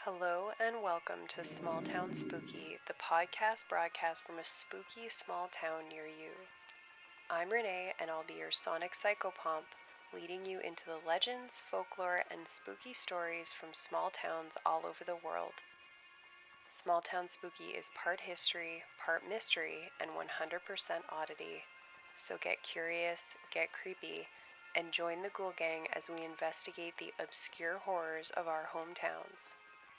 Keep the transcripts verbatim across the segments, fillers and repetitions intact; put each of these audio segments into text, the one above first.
Hello and welcome to Small Town Spooky, the podcast broadcast from a spooky small town near you. I'm Renee and I'll be your sonic psychopomp, leading you into the legends, folklore, and spooky stories from small towns all over the world. Small Town Spooky is part history, part mystery, and one hundred percent oddity. So get curious, get creepy, and join the Ghoul Gang as we investigate the obscure horrors of our hometowns.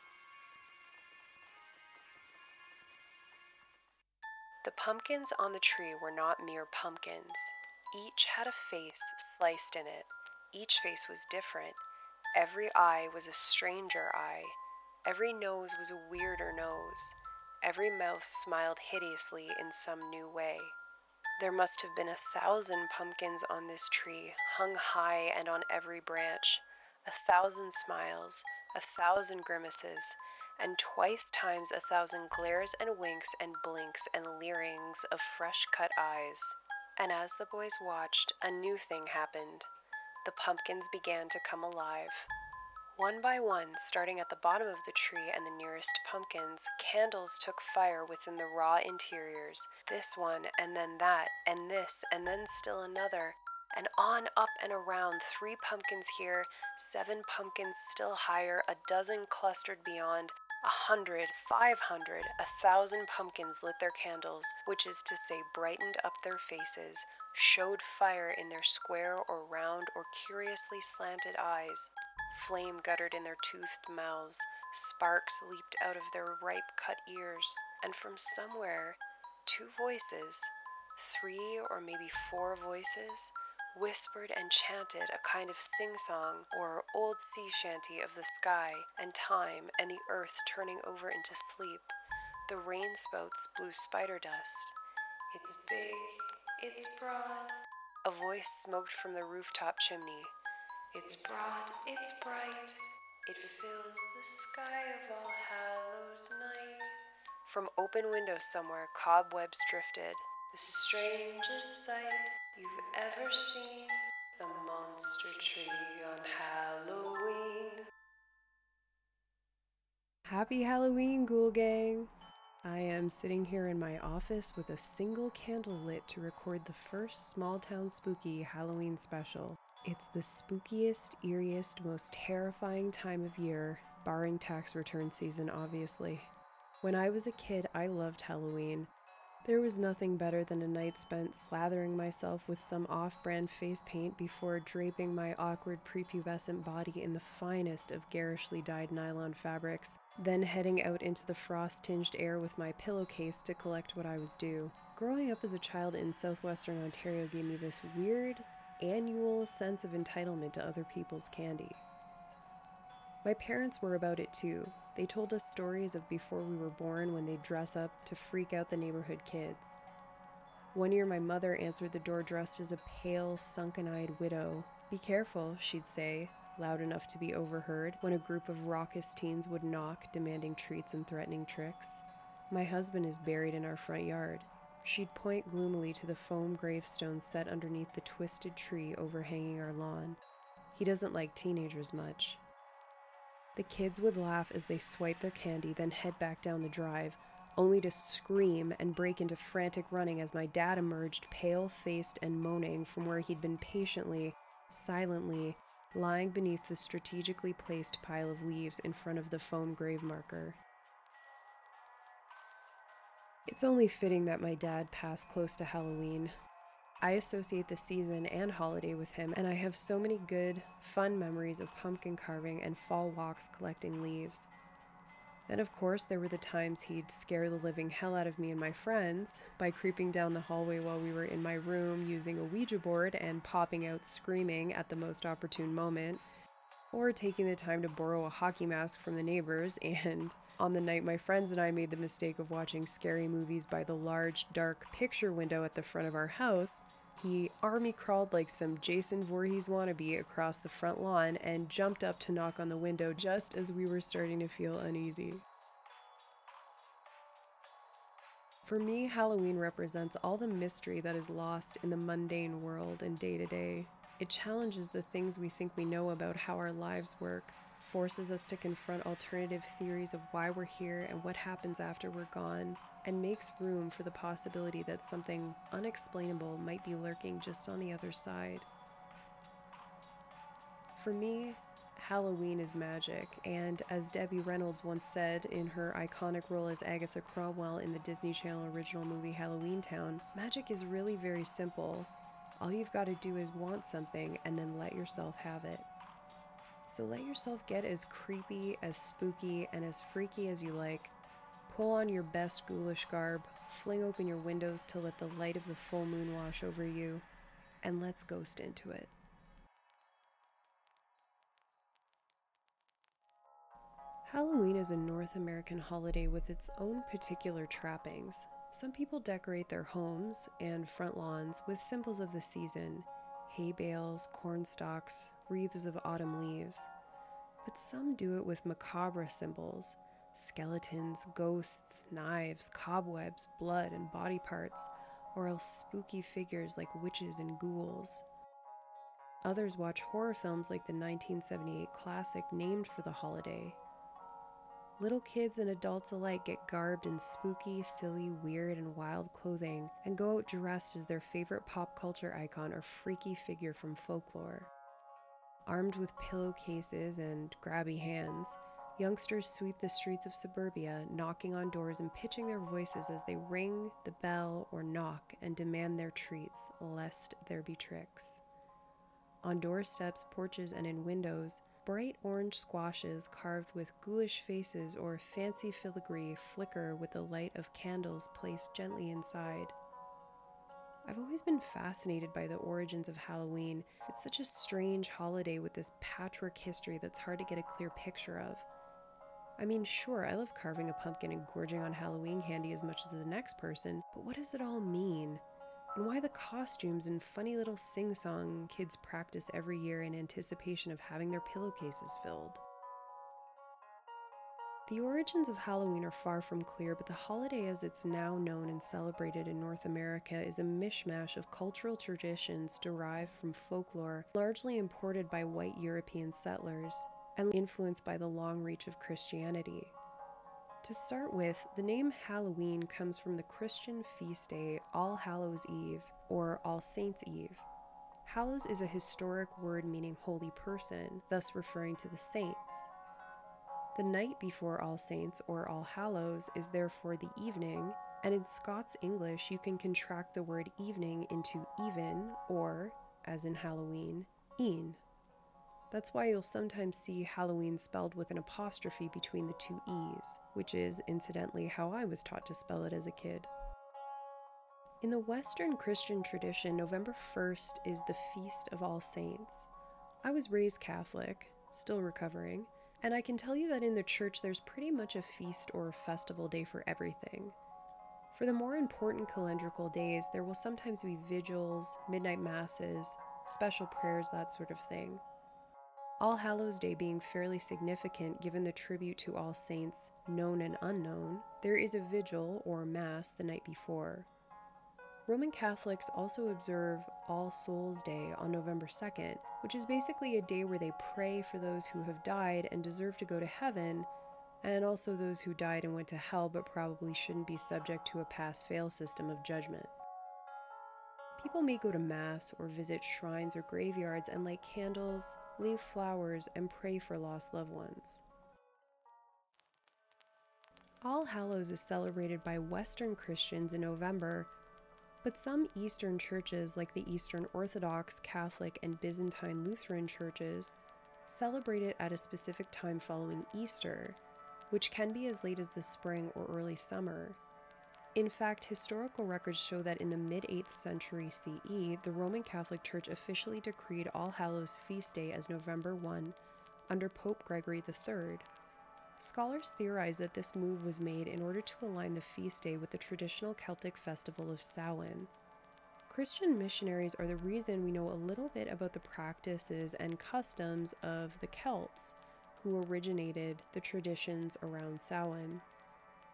The pumpkins on the tree were not mere pumpkins. Each had a face sliced in it. Each face was different. Every eye was a stranger eye. Every nose was a weirder nose. Every mouth smiled hideously in some new way. There must have been a thousand pumpkins on this tree, hung high and on every branch. A thousand smiles, a thousand grimaces, and twice times a thousand glares and winks and blinks and leerings of fresh-cut eyes. And as the boys watched, a new thing happened. The pumpkins began to come alive. One by one, starting at the bottom of the tree and the nearest pumpkins, candles took fire within the raw interiors. This one, and then that, and this, and then still another. And on, up, and around, three pumpkins here, seven pumpkins still higher, a dozen clustered beyond, a hundred, five hundred, a thousand pumpkins lit their candles, which is to say brightened up their faces, showed fire in their square or round or curiously slanted eyes. Flame guttered in their toothed mouths, sparks leaped out of their ripe-cut ears, and from somewhere, two voices, three or maybe four voices, whispered and chanted a kind of sing-song or old sea shanty of the sky and time and the earth turning over into sleep. The rain spouts blew spider dust. It's big, it's broad. A voice smoked from the rooftop chimney. It's broad, it's bright, it fills the sky of All Hallows Night. From open windows somewhere, cobwebs drifted. The strangest sight you've ever seen, the monster tree on Halloween. Happy Halloween, Ghoul Gang! I am sitting here in my office with a single candle lit to record the first Small Town Spooky Halloween special. It's the spookiest, eeriest, most terrifying time of year, barring tax return season, obviously. When I was a kid, I loved Halloween. There was nothing better than a night spent slathering myself with some off-brand face paint before draping my awkward prepubescent body in the finest of garishly dyed nylon fabrics, then heading out into the frost-tinged air with my pillowcase to collect what I was due. Growing up as a child in southwestern Ontario gave me this weird, annual sense of entitlement to other people's candy. My parents were about it too. They told us stories of before we were born when they'd dress up to freak out the neighborhood kids. One year my mother answered the door dressed as a pale, sunken-eyed widow. "Be careful," she'd say, loud enough to be overheard, when a group of raucous teens would knock, demanding treats and threatening tricks. "My husband is buried in our front yard." She'd point gloomily to the foam gravestone set underneath the twisted tree overhanging our lawn. "He doesn't like teenagers much." The kids would laugh as they swiped their candy, then head back down the drive, only to scream and break into frantic running as my dad emerged pale-faced and moaning from where he'd been patiently, silently, lying beneath the strategically placed pile of leaves in front of the foam grave marker. It's only fitting that my dad passed close to Halloween. I associate the season and holiday with him, and I have so many good, fun memories of pumpkin carving and fall walks collecting leaves. Then, of course, there were the times he'd scare the living hell out of me and my friends by creeping down the hallway while we were in my room using a Ouija board and popping out screaming at the most opportune moment, or taking the time to borrow a hockey mask from the neighbors, and on the night my friends and I made the mistake of watching scary movies by the large, dark picture window at the front of our house, he army crawled like some Jason Voorhees wannabe across the front lawn and jumped up to knock on the window just as we were starting to feel uneasy. For me, Halloween represents all the mystery that is lost in the mundane world and day to day. It challenges the things we think we know about how our lives work, forces us to confront alternative theories of why we're here and what happens after we're gone, and makes room for the possibility that something unexplainable might be lurking just on the other side. For me, Halloween is magic, and as Debbie Reynolds once said in her iconic role as Agatha Cromwell in the Disney Channel original movie Halloween Town, magic is really very simple. All you've got to do is want something and then let yourself have it. So let yourself get as creepy, as spooky, and as freaky as you like. Pull on your best ghoulish garb, fling open your windows to let the light of the full moon wash over you, and let's ghost into it. Halloween is a North American holiday with its own particular trappings. Some people decorate their homes and front lawns with symbols of the season, hay bales, corn stalks, wreaths of autumn leaves. But some do it with macabre symbols, skeletons, ghosts, knives, cobwebs, blood, and body parts, or else spooky figures like witches and ghouls. Others watch horror films like the nineteen seventy-eight classic named for the holiday. Little kids and adults alike get garbed in spooky, silly, weird, and wild clothing and go out dressed as their favorite pop culture icon or freaky figure from folklore. Armed with pillowcases and grabby hands, youngsters sweep the streets of suburbia, knocking on doors and pitching their voices as they ring the bell or knock and demand their treats, lest there be tricks. On doorsteps, porches, and in windows, bright orange squashes carved with ghoulish faces or fancy filigree flicker with the light of candles placed gently inside. I've always been fascinated by the origins of Halloween. It's such a strange holiday with this patchwork history that's hard to get a clear picture of. I mean, sure, I love carving a pumpkin and gorging on Halloween candy as much as the next person, but what does it all mean? And why the costumes and funny little sing-song kids practice every year in anticipation of having their pillowcases filled? The origins of Halloween are far from clear, but the holiday as it's now known and celebrated in North America is a mishmash of cultural traditions derived from folklore, largely imported by white European settlers, and influenced by the long reach of Christianity. To start with, the name Halloween comes from the Christian feast day All Hallows Eve, or All Saints' Eve. Hallows is a historic word meaning holy person, thus referring to the saints. The night before All Saints, or All Hallows, is therefore the evening, and in Scots English you can contract the word evening into even, or, as in Halloween, een. That's why you'll sometimes see Halloween spelled with an apostrophe between the two E's, which is, incidentally, how I was taught to spell it as a kid. In the Western Christian tradition, November first is the Feast of All Saints. I was raised Catholic, still recovering, and I can tell you that in the church there's pretty much a feast or festival day for everything. For the more important calendrical days, there will sometimes be vigils, midnight masses, special prayers, that sort of thing. All Hallows Day being fairly significant given the tribute to all saints, known and unknown, there is a vigil or mass the night before. Roman Catholics also observe All Souls Day on November second, which is basically a day where they pray for those who have died and deserve to go to heaven, and also those who died and went to hell but probably shouldn't be subject to a pass-fail system of judgment. People may go to Mass or visit shrines or graveyards and light candles, leave flowers, and pray for lost loved ones. All Hallows is celebrated by Western Christians in November, but some Eastern churches, like the Eastern Orthodox, Catholic, and Byzantine Lutheran churches, celebrate it at a specific time following Easter, which can be as late as the spring or early summer. In fact, historical records show that in the mid-eighth century C E, the Roman Catholic Church officially decreed All Hallows Feast Day as November first under Pope Gregory the third. Scholars theorize that this move was made in order to align the feast day with the traditional Celtic festival of Samhain. Christian missionaries are the reason we know a little bit about the practices and customs of the Celts, who originated the traditions around Samhain.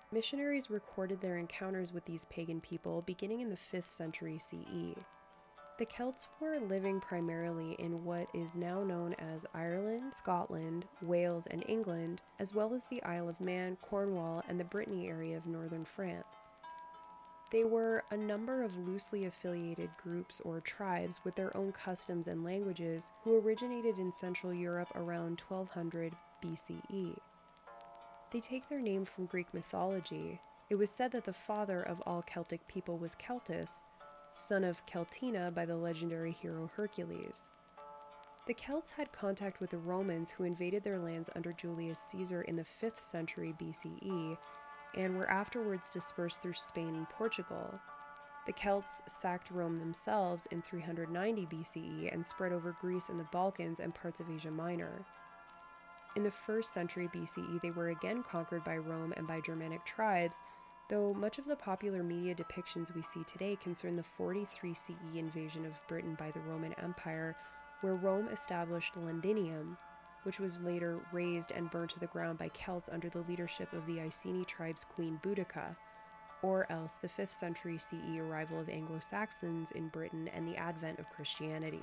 Missionaries recorded their encounters with these pagan people beginning in the fifth century C E. The Celts were living primarily in what is now known as Ireland, Scotland, Wales, and England, as well as the Isle of Man, Cornwall, and the Brittany area of northern France. They were a number of loosely affiliated groups or tribes with their own customs and languages who originated in Central Europe around twelve hundred B C E. They take their name from Greek mythology. It was said that the father of all Celtic people was Celtus, son of Celtina by the legendary hero Hercules. The Celts had contact with the Romans who invaded their lands under Julius Caesar in the fifth century B C E and were afterwards dispersed through Spain and Portugal. The Celts sacked Rome themselves in three hundred ninety B C E and spread over Greece and the Balkans and parts of Asia Minor. In the first century B C E, they were again conquered by Rome and by Germanic tribes, though much of the popular media depictions we see today concern the forty-three C E invasion of Britain by the Roman Empire, where Rome established Londinium, which was later razed and burned to the ground by Celts under the leadership of the Iceni tribe's queen Boudica, or else the fifth century C E arrival of Anglo-Saxons in Britain and the advent of Christianity.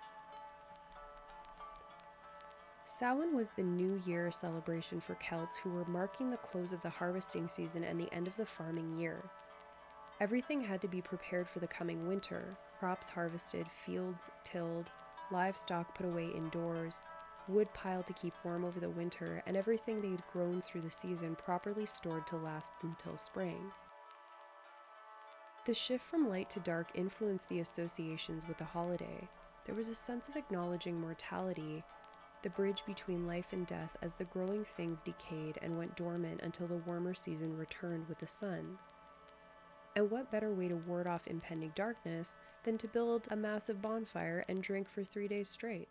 Samhain was the New Year celebration for Celts who were marking the close of the harvesting season and the end of the farming year. Everything had to be prepared for the coming winter, crops harvested, fields tilled, livestock put away indoors, wood piled to keep warm over the winter, and everything they had grown through the season properly stored to last until spring. The shift from light to dark influenced the associations with the holiday. There was a sense of acknowledging mortality, the bridge between life and death as the growing things decayed and went dormant until the warmer season returned with the sun. And what better way to ward off impending darkness than to build a massive bonfire and drink for three days straight?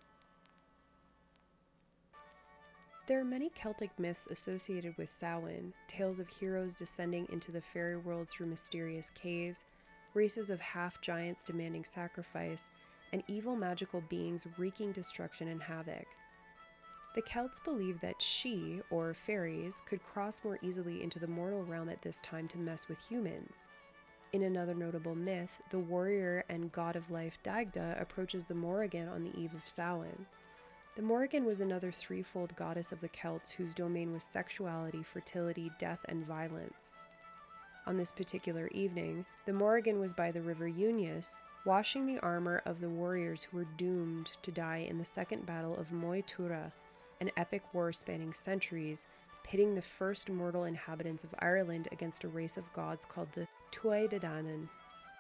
There are many Celtic myths associated with Samhain, tales of heroes descending into the fairy world through mysterious caves, races of half-giants demanding sacrifice, and evil magical beings wreaking destruction and havoc. The Celts believed that Sidhe, or fairies, could cross more easily into the mortal realm at this time to mess with humans. In another notable myth, the warrior and god of life Dagda approaches the Morrigan on the eve of Samhain. The Morrigan was another threefold goddess of the Celts whose domain was sexuality, fertility, death, and violence. On this particular evening, the Morrigan was by the river Eunice, washing the armor of the warriors who were doomed to die in the second battle of Moytura, an epic war spanning centuries, pitting the first mortal inhabitants of Ireland against a race of gods called the Tuatha De Danann.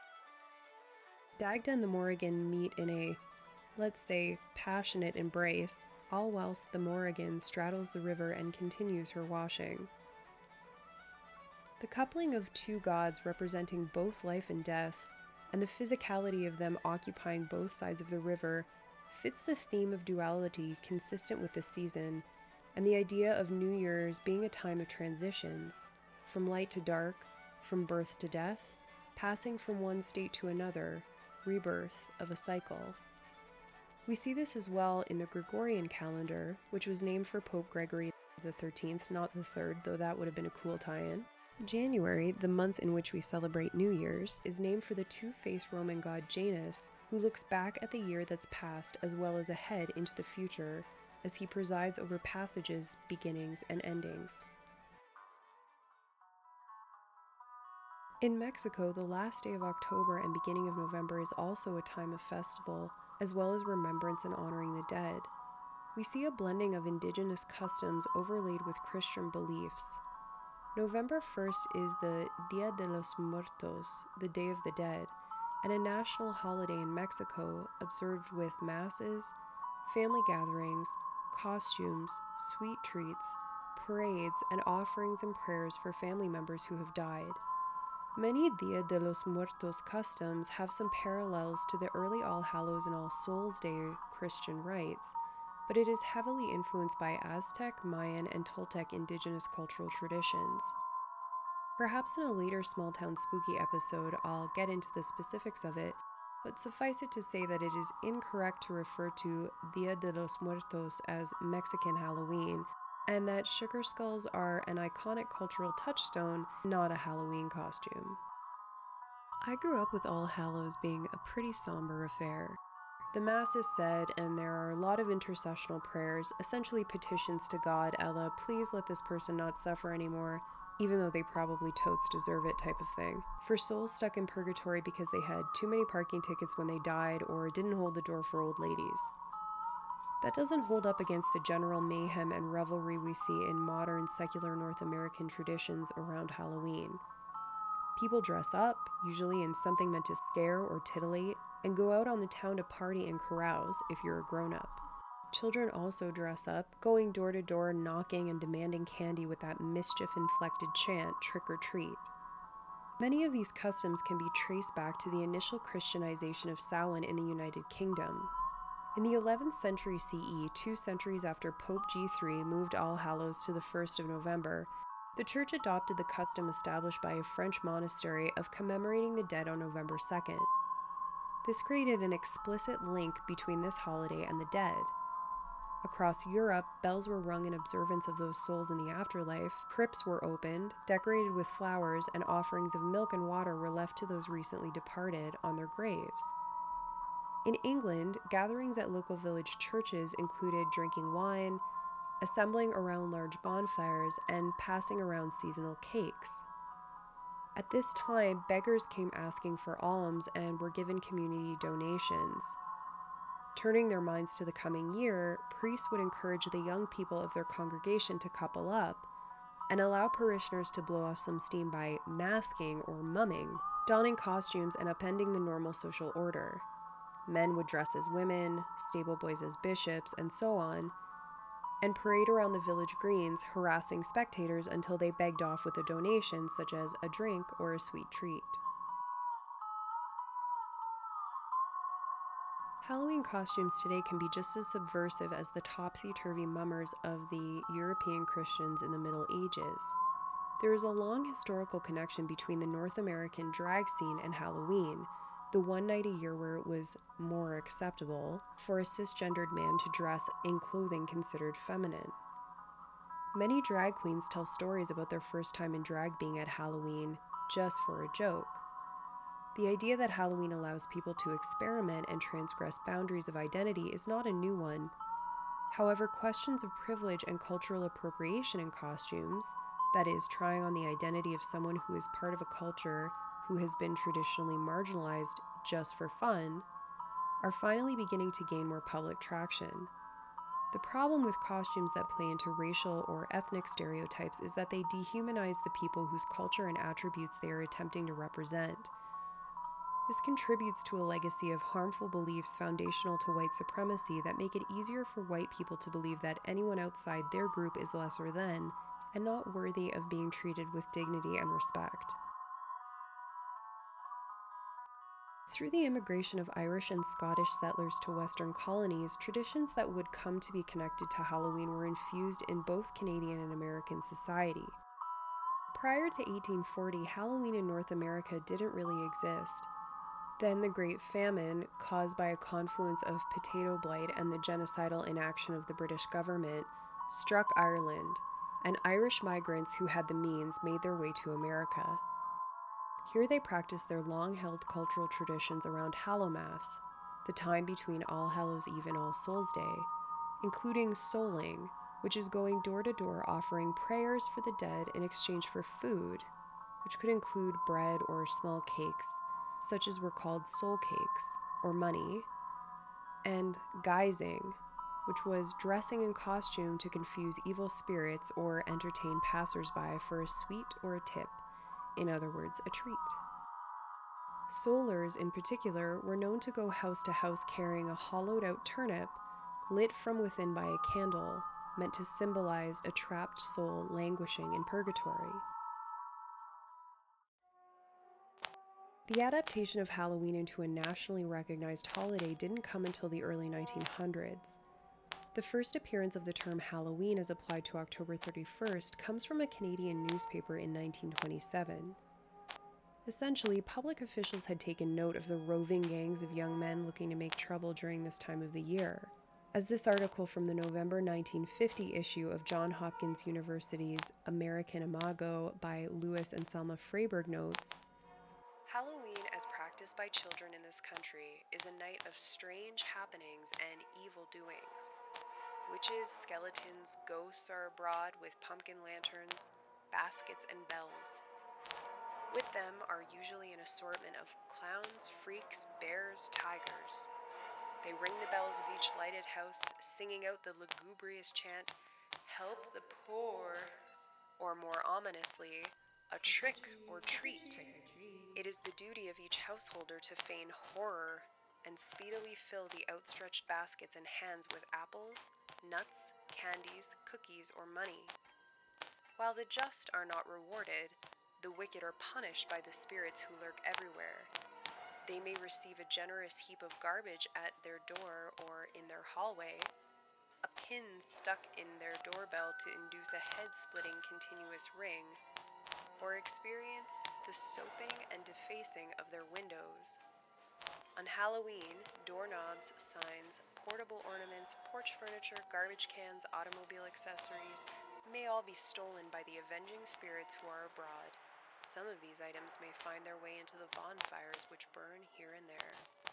Dagda and the Morrigan meet in a, let's say, passionate embrace, all whilst the Morrigan straddles the river and continues her washing. The coupling of two gods representing both life and death, and the physicality of them occupying both sides of the river, fits the theme of duality consistent with the season, and the idea of New Year's being a time of transitions, from light to dark, from birth to death, passing from one state to another, rebirth of a cycle. We see this as well in the Gregorian calendar, which was named for Pope Gregory the thirteenth, not the third, though that would have been a cool tie-in. January, the month in which we celebrate New Year's, is named for the two-faced Roman god Janus, who looks back at the year that's passed as well as ahead into the future, as he presides over passages, beginnings, and endings. In Mexico, the last day of October and beginning of November is also a time of festival, as well as remembrance and honoring the dead. We see a blending of indigenous customs overlaid with Christian beliefs. November first is the Dia de los Muertos, the Day of the Dead, and a national holiday in Mexico observed with masses, family gatherings, costumes, sweet treats, parades, and offerings and prayers for family members who have died. Many Dia de los Muertos customs have some parallels to the early All Hallows and All Souls Day Christian rites, but it is heavily influenced by Aztec, Mayan, and Toltec indigenous cultural traditions. Perhaps in a later Small Town Spooky episode, I'll get into the specifics of it, but suffice it to say that it is incorrect to refer to Dia de los Muertos as Mexican Halloween, and that sugar skulls are an iconic cultural touchstone, not a Halloween costume. I grew up with All Hallows being a pretty somber affair. The Mass is said, and there are a lot of intercessional prayers, essentially petitions to God, a la, please let this person not suffer anymore, even though they probably totes deserve it type of thing. For souls stuck in purgatory because they had too many parking tickets when they died or didn't hold the door for old ladies. That doesn't hold up against the general mayhem and revelry we see in modern secular North American traditions around Halloween. People dress up, usually in something meant to scare or titillate, and go out on the town to party and carouse if you're a grown-up. Children also dress up, going door to door, knocking and demanding candy with that mischief-inflected chant, trick or treat. Many of these customs can be traced back to the initial Christianization of Samhain in the United Kingdom. In the eleventh century C E, two centuries after Pope G three moved All Hallows to the first of November, the Church adopted the custom established by a French monastery of commemorating the dead on November second. This created an explicit link between this holiday and the dead. Across Europe, bells were rung in observance of those souls in the afterlife, crypts were opened, decorated with flowers, and offerings of milk and water were left to those recently departed on their graves. In England, gatherings at local village churches included drinking wine, assembling around large bonfires, and passing around seasonal cakes. At this time, beggars came asking for alms and were given community donations. Turning their minds to the coming year, priests would encourage the young people of their congregation to couple up and allow parishioners to blow off some steam by masking or mumming, donning costumes and upending the normal social order. Men would dress as women, stable boys as bishops, and so on, and parade around the village greens, harassing spectators until they begged off with a donation such as a drink or a sweet treat. Halloween costumes today can be just as subversive as the topsy-turvy mummers of the European Christians in the Middle Ages. There is a long historical connection between the North American drag scene and Halloween, the one night a year where it was more acceptable for a cisgendered man to dress in clothing considered feminine. Many drag queens tell stories about their first time in drag being at Halloween just for a joke. The idea that Halloween allows people to experiment and transgress boundaries of identity is not a new one. However, questions of privilege and cultural appropriation in costumes, that is, trying on the identity of someone who is part of a culture who has been traditionally marginalized just for fun, are finally beginning to gain more public traction. The problem with costumes that play into racial or ethnic stereotypes is that they dehumanize the people whose culture and attributes they are attempting to represent. This contributes to a legacy of harmful beliefs foundational to white supremacy that make it easier for white people to believe that anyone outside their group is lesser than and not worthy of being treated with dignity and respect. Through the immigration of Irish and Scottish settlers to Western colonies, traditions that would come to be connected to Halloween were infused in both Canadian and American society. Prior to eighteen forty, Halloween in North America didn't really exist. Then the Great Famine, caused by a confluence of potato blight and the genocidal inaction of the British government, struck Ireland, and Irish migrants who had the means made their way to America. Here they practiced their long-held cultural traditions around Hallowmass, the time between All Hallows Eve and All Souls Day, including souling, which is going door to door offering prayers for the dead in exchange for food, which could include bread or small cakes, such as were called soul cakes, or money, and guising, which was dressing in costume to confuse evil spirits or entertain passers-by for a sweet or a tip. In other words, a treat. Soulers, in particular, were known to go house to house carrying a hollowed-out turnip, lit from within by a candle, meant to symbolize a trapped soul languishing in purgatory. The adaptation of Halloween into a nationally recognized holiday didn't come until the early nineteen hundreds. The first appearance of the term Halloween as applied to October thirty-first comes from a Canadian newspaper in nineteen twenty-seven. Essentially, public officials had taken note of the roving gangs of young men looking to make trouble during this time of the year. As this article from the November nineteen fifty issue of Johns Hopkins University's American Imago by Louis and Selma Freyberg notes, Halloween, as practiced by children in this country, is a night of strange happenings and evil doings. Witches, skeletons, ghosts are abroad with pumpkin lanterns, baskets, and bells. With them are usually an assortment of clowns, freaks, bears, tigers. They ring the bells of each lighted house, singing out the lugubrious chant, "Help the poor," or more ominously, "A trick or treat." It is the duty of each householder to feign horror and speedily fill the outstretched baskets and hands with apples, nuts, candies, cookies, or money. While the just are not rewarded, the wicked are punished by the spirits who lurk everywhere. They may receive a generous heap of garbage at their door or in their hallway, a pin stuck in their doorbell to induce a head-splitting continuous ring, or experience the soaping and defacing of their windows. On Halloween, doorknobs, signs, portable ornaments, porch furniture, garbage cans, automobile accessories may all be stolen by the avenging spirits who are abroad. Some of these items may find their way into the bonfires which burn here and there.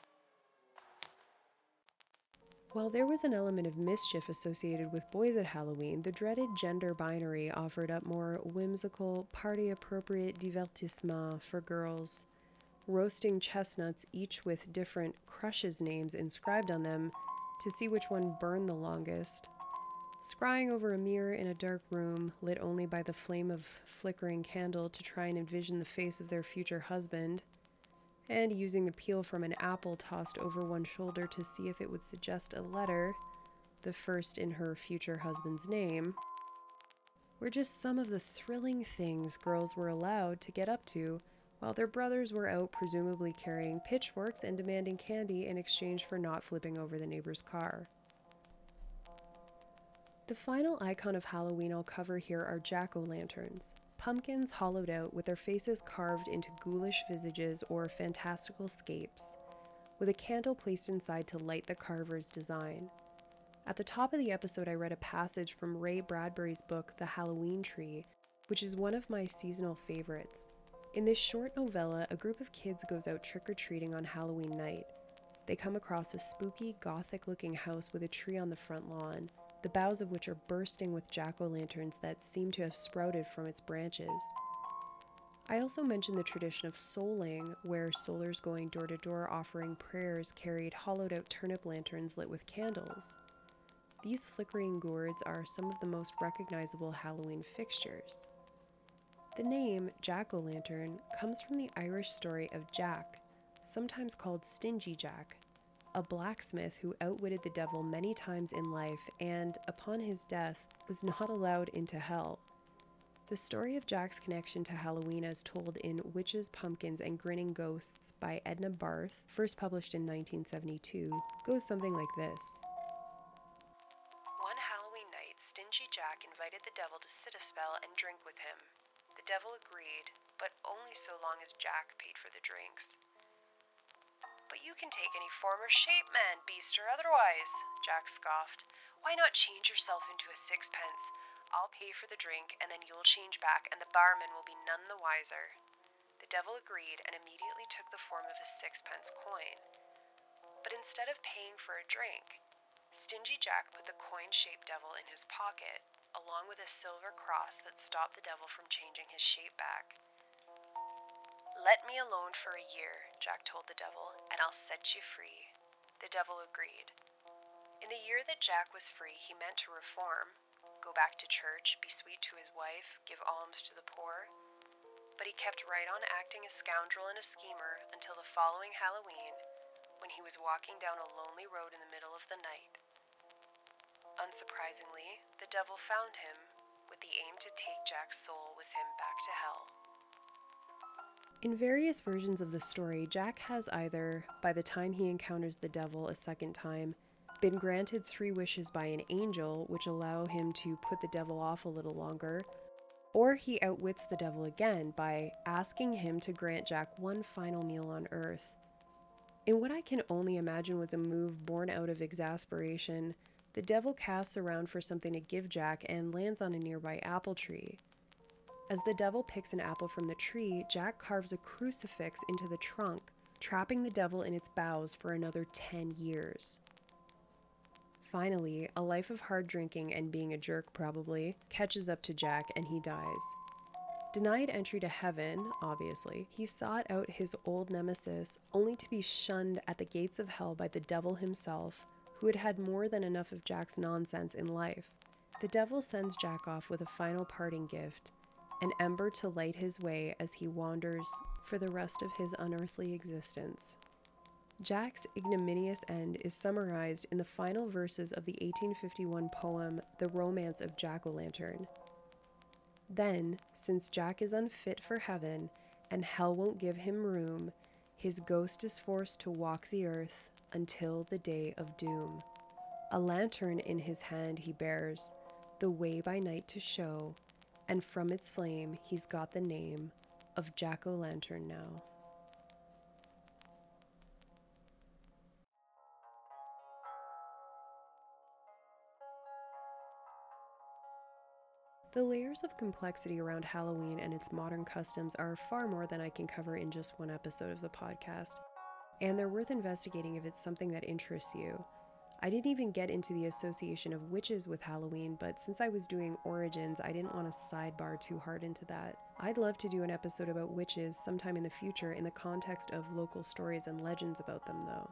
While there was an element of mischief associated with boys at Halloween, the dreaded gender binary offered up more whimsical, party-appropriate divertissement for girls. Roasting chestnuts, each with different crushes' names inscribed on them, to see which one burned the longest. Scrying over a mirror in a dark room, lit only by the flame of flickering candle to try and envision the face of their future husband, and using the peel from an apple tossed over one shoulder to see if it would suggest a letter, the first in her future husband's name, were just some of the thrilling things girls were allowed to get up to while their brothers were out presumably carrying pitchforks and demanding candy in exchange for not flipping over the neighbor's car. The final icon of Halloween I'll cover here are jack-o'-lanterns, pumpkins hollowed out with their faces carved into ghoulish visages or fantastical scapes, with a candle placed inside to light the carver's design. At the top of the episode, I read a passage from Ray Bradbury's book, The Halloween Tree, which is one of my seasonal favorites. In this short novella, a group of kids goes out trick-or-treating on Halloween night. They come across a spooky, gothic-looking house with a tree on the front lawn, the boughs of which are bursting with jack-o'-lanterns that seem to have sprouted from its branches. I also mentioned the tradition of souling, where soulers going door to door offering prayers carried hollowed-out turnip lanterns lit with candles. These flickering gourds are some of the most recognizable Halloween fixtures. The name jack-o'-lantern comes from the Irish story of Jack, sometimes called Stingy Jack, a blacksmith who outwitted the devil many times in life and, upon his death, was not allowed into hell. The story of Jack's connection to Halloween as told in Witches, Pumpkins, and Grinning Ghosts by Edna Barth, first published in nineteen seventy-two, goes something like this. One Halloween night, Stingy Jack invited the devil to sit a spell and drink with him. The devil agreed, but only so long as Jack paid for the drinks. "But you can take any form or shape, man, beast or otherwise," Jack scoffed. "Why not change yourself into a sixpence? I'll pay for the drink, and then you'll change back, and the barman will be none the wiser." The devil agreed and immediately took the form of a sixpence coin. But instead of paying for a drink, Stingy Jack put the coin-shaped devil in his pocket, along with a silver cross that stopped the devil from changing his shape back. "Let me alone for a year," Jack told the devil, "and I'll set you free." The devil agreed. In the year that Jack was free, he meant to reform, go back to church, be sweet to his wife, give alms to the poor. But he kept right on acting a scoundrel and a schemer until the following Halloween, when he was walking down a lonely road in the middle of the night. Unsurprisingly, the devil found him, with the aim to take Jack's soul with him back to hell. In various versions of the story, Jack has either, by the time he encounters the devil a second time, been granted three wishes by an angel, which allow him to put the devil off a little longer, or he outwits the devil again by asking him to grant Jack one final meal on earth. In what I can only imagine was a move born out of exasperation, the devil casts around for something to give Jack and lands on a nearby apple tree. As the devil picks an apple from the tree, Jack carves a crucifix into the trunk, trapping the devil in its boughs for another ten years. Finally, a life of hard drinking and being a jerk probably catches up to Jack and he dies. Denied entry to heaven, obviously, he sought out his old nemesis only to be shunned at the gates of hell by the devil himself, who had had more than enough of Jack's nonsense in life. The devil sends Jack off with a final parting gift, an ember to light his way as he wanders for the rest of his unearthly existence. Jack's ignominious end is summarized in the final verses of the eighteen fifty-one poem The Romance of Jack-o'-Lantern. Then, since Jack is unfit for heaven, and hell won't give him room, his ghost is forced to walk the earth until the day of doom. A lantern in his hand he bears, the way by night to show, and from its flame he's got the name of Jack-o'-Lantern now. The layers of complexity around Halloween and its modern customs are far more than I can cover in just one episode of the podcast, and they're worth investigating if it's something that interests you. I didn't even get into the association of witches with Halloween, but since I was doing origins, I didn't want to sidebar too hard into that. I'd love to do an episode about witches sometime in the future in the context of local stories and legends about them, though.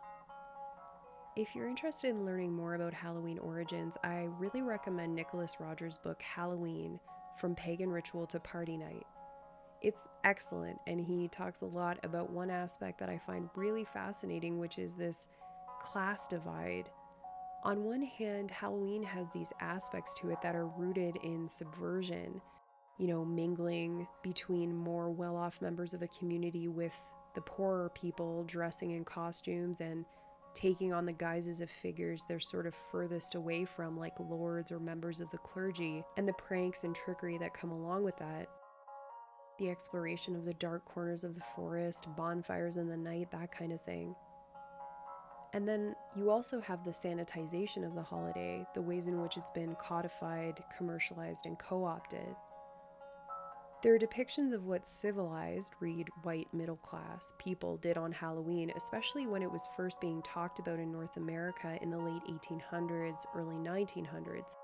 If you're interested in learning more about Halloween origins, I really recommend Nicholas Rogers' book Halloween, From Pagan Ritual to Party Night. It's excellent, and he talks a lot about one aspect that I find really fascinating, which is this class divide. On one hand, Halloween has these aspects to it that are rooted in subversion, you know, mingling between more well-off members of a community with the poorer people dressing in costumes and taking on the guises of figures they're sort of furthest away from, like lords or members of the clergy, and the pranks and trickery that come along with that. The exploration of the dark corners of the forest, bonfires in the night, that kind of thing. And then you also have the sanitization of the holiday, the ways in which it's been codified, commercialized, and co-opted. There are depictions of what civilized, read white middle class, people did on Halloween, especially when it was first being talked about in North America in the late eighteen hundreds, early nineteen hundreds.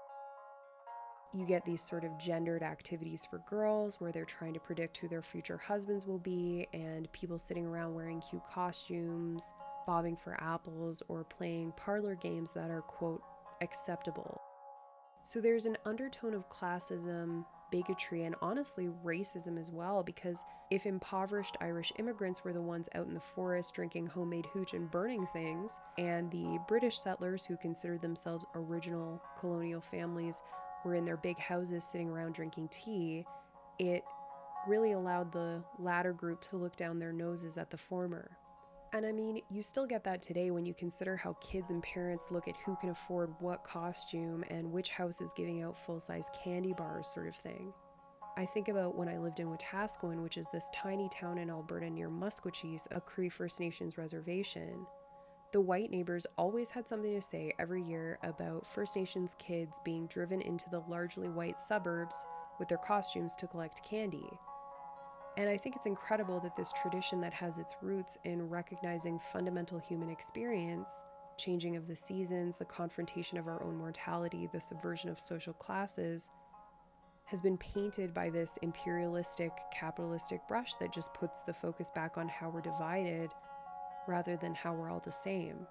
You get these sort of gendered activities for girls where they're trying to predict who their future husbands will be, and people sitting around wearing cute costumes, bobbing for apples, or playing parlor games that are, quote, acceptable. So there's an undertone of classism, bigotry, and honestly racism as well, because if impoverished Irish immigrants were the ones out in the forest drinking homemade hooch and burning things, and the British settlers who considered themselves original colonial families were in their big houses sitting around drinking tea, it really allowed the latter group to look down their noses at the former. And I mean, you still get that today when you consider how kids and parents look at who can afford what costume and which house is giving out full-size candy bars sort of thing. I think about when I lived in Wetaskiwin, which is this tiny town in Alberta near Musqueam, a Cree First Nations reservation. The white neighbors always had something to say every year about First Nations kids being driven into the largely white suburbs with their costumes to collect candy. And I think it's incredible that this tradition that has its roots in recognizing fundamental human experience, changing of the seasons, the confrontation of our own mortality, the subversion of social classes, has been painted by this imperialistic, capitalistic brush that just puts the focus back on how we're divided rather than how we're all the same.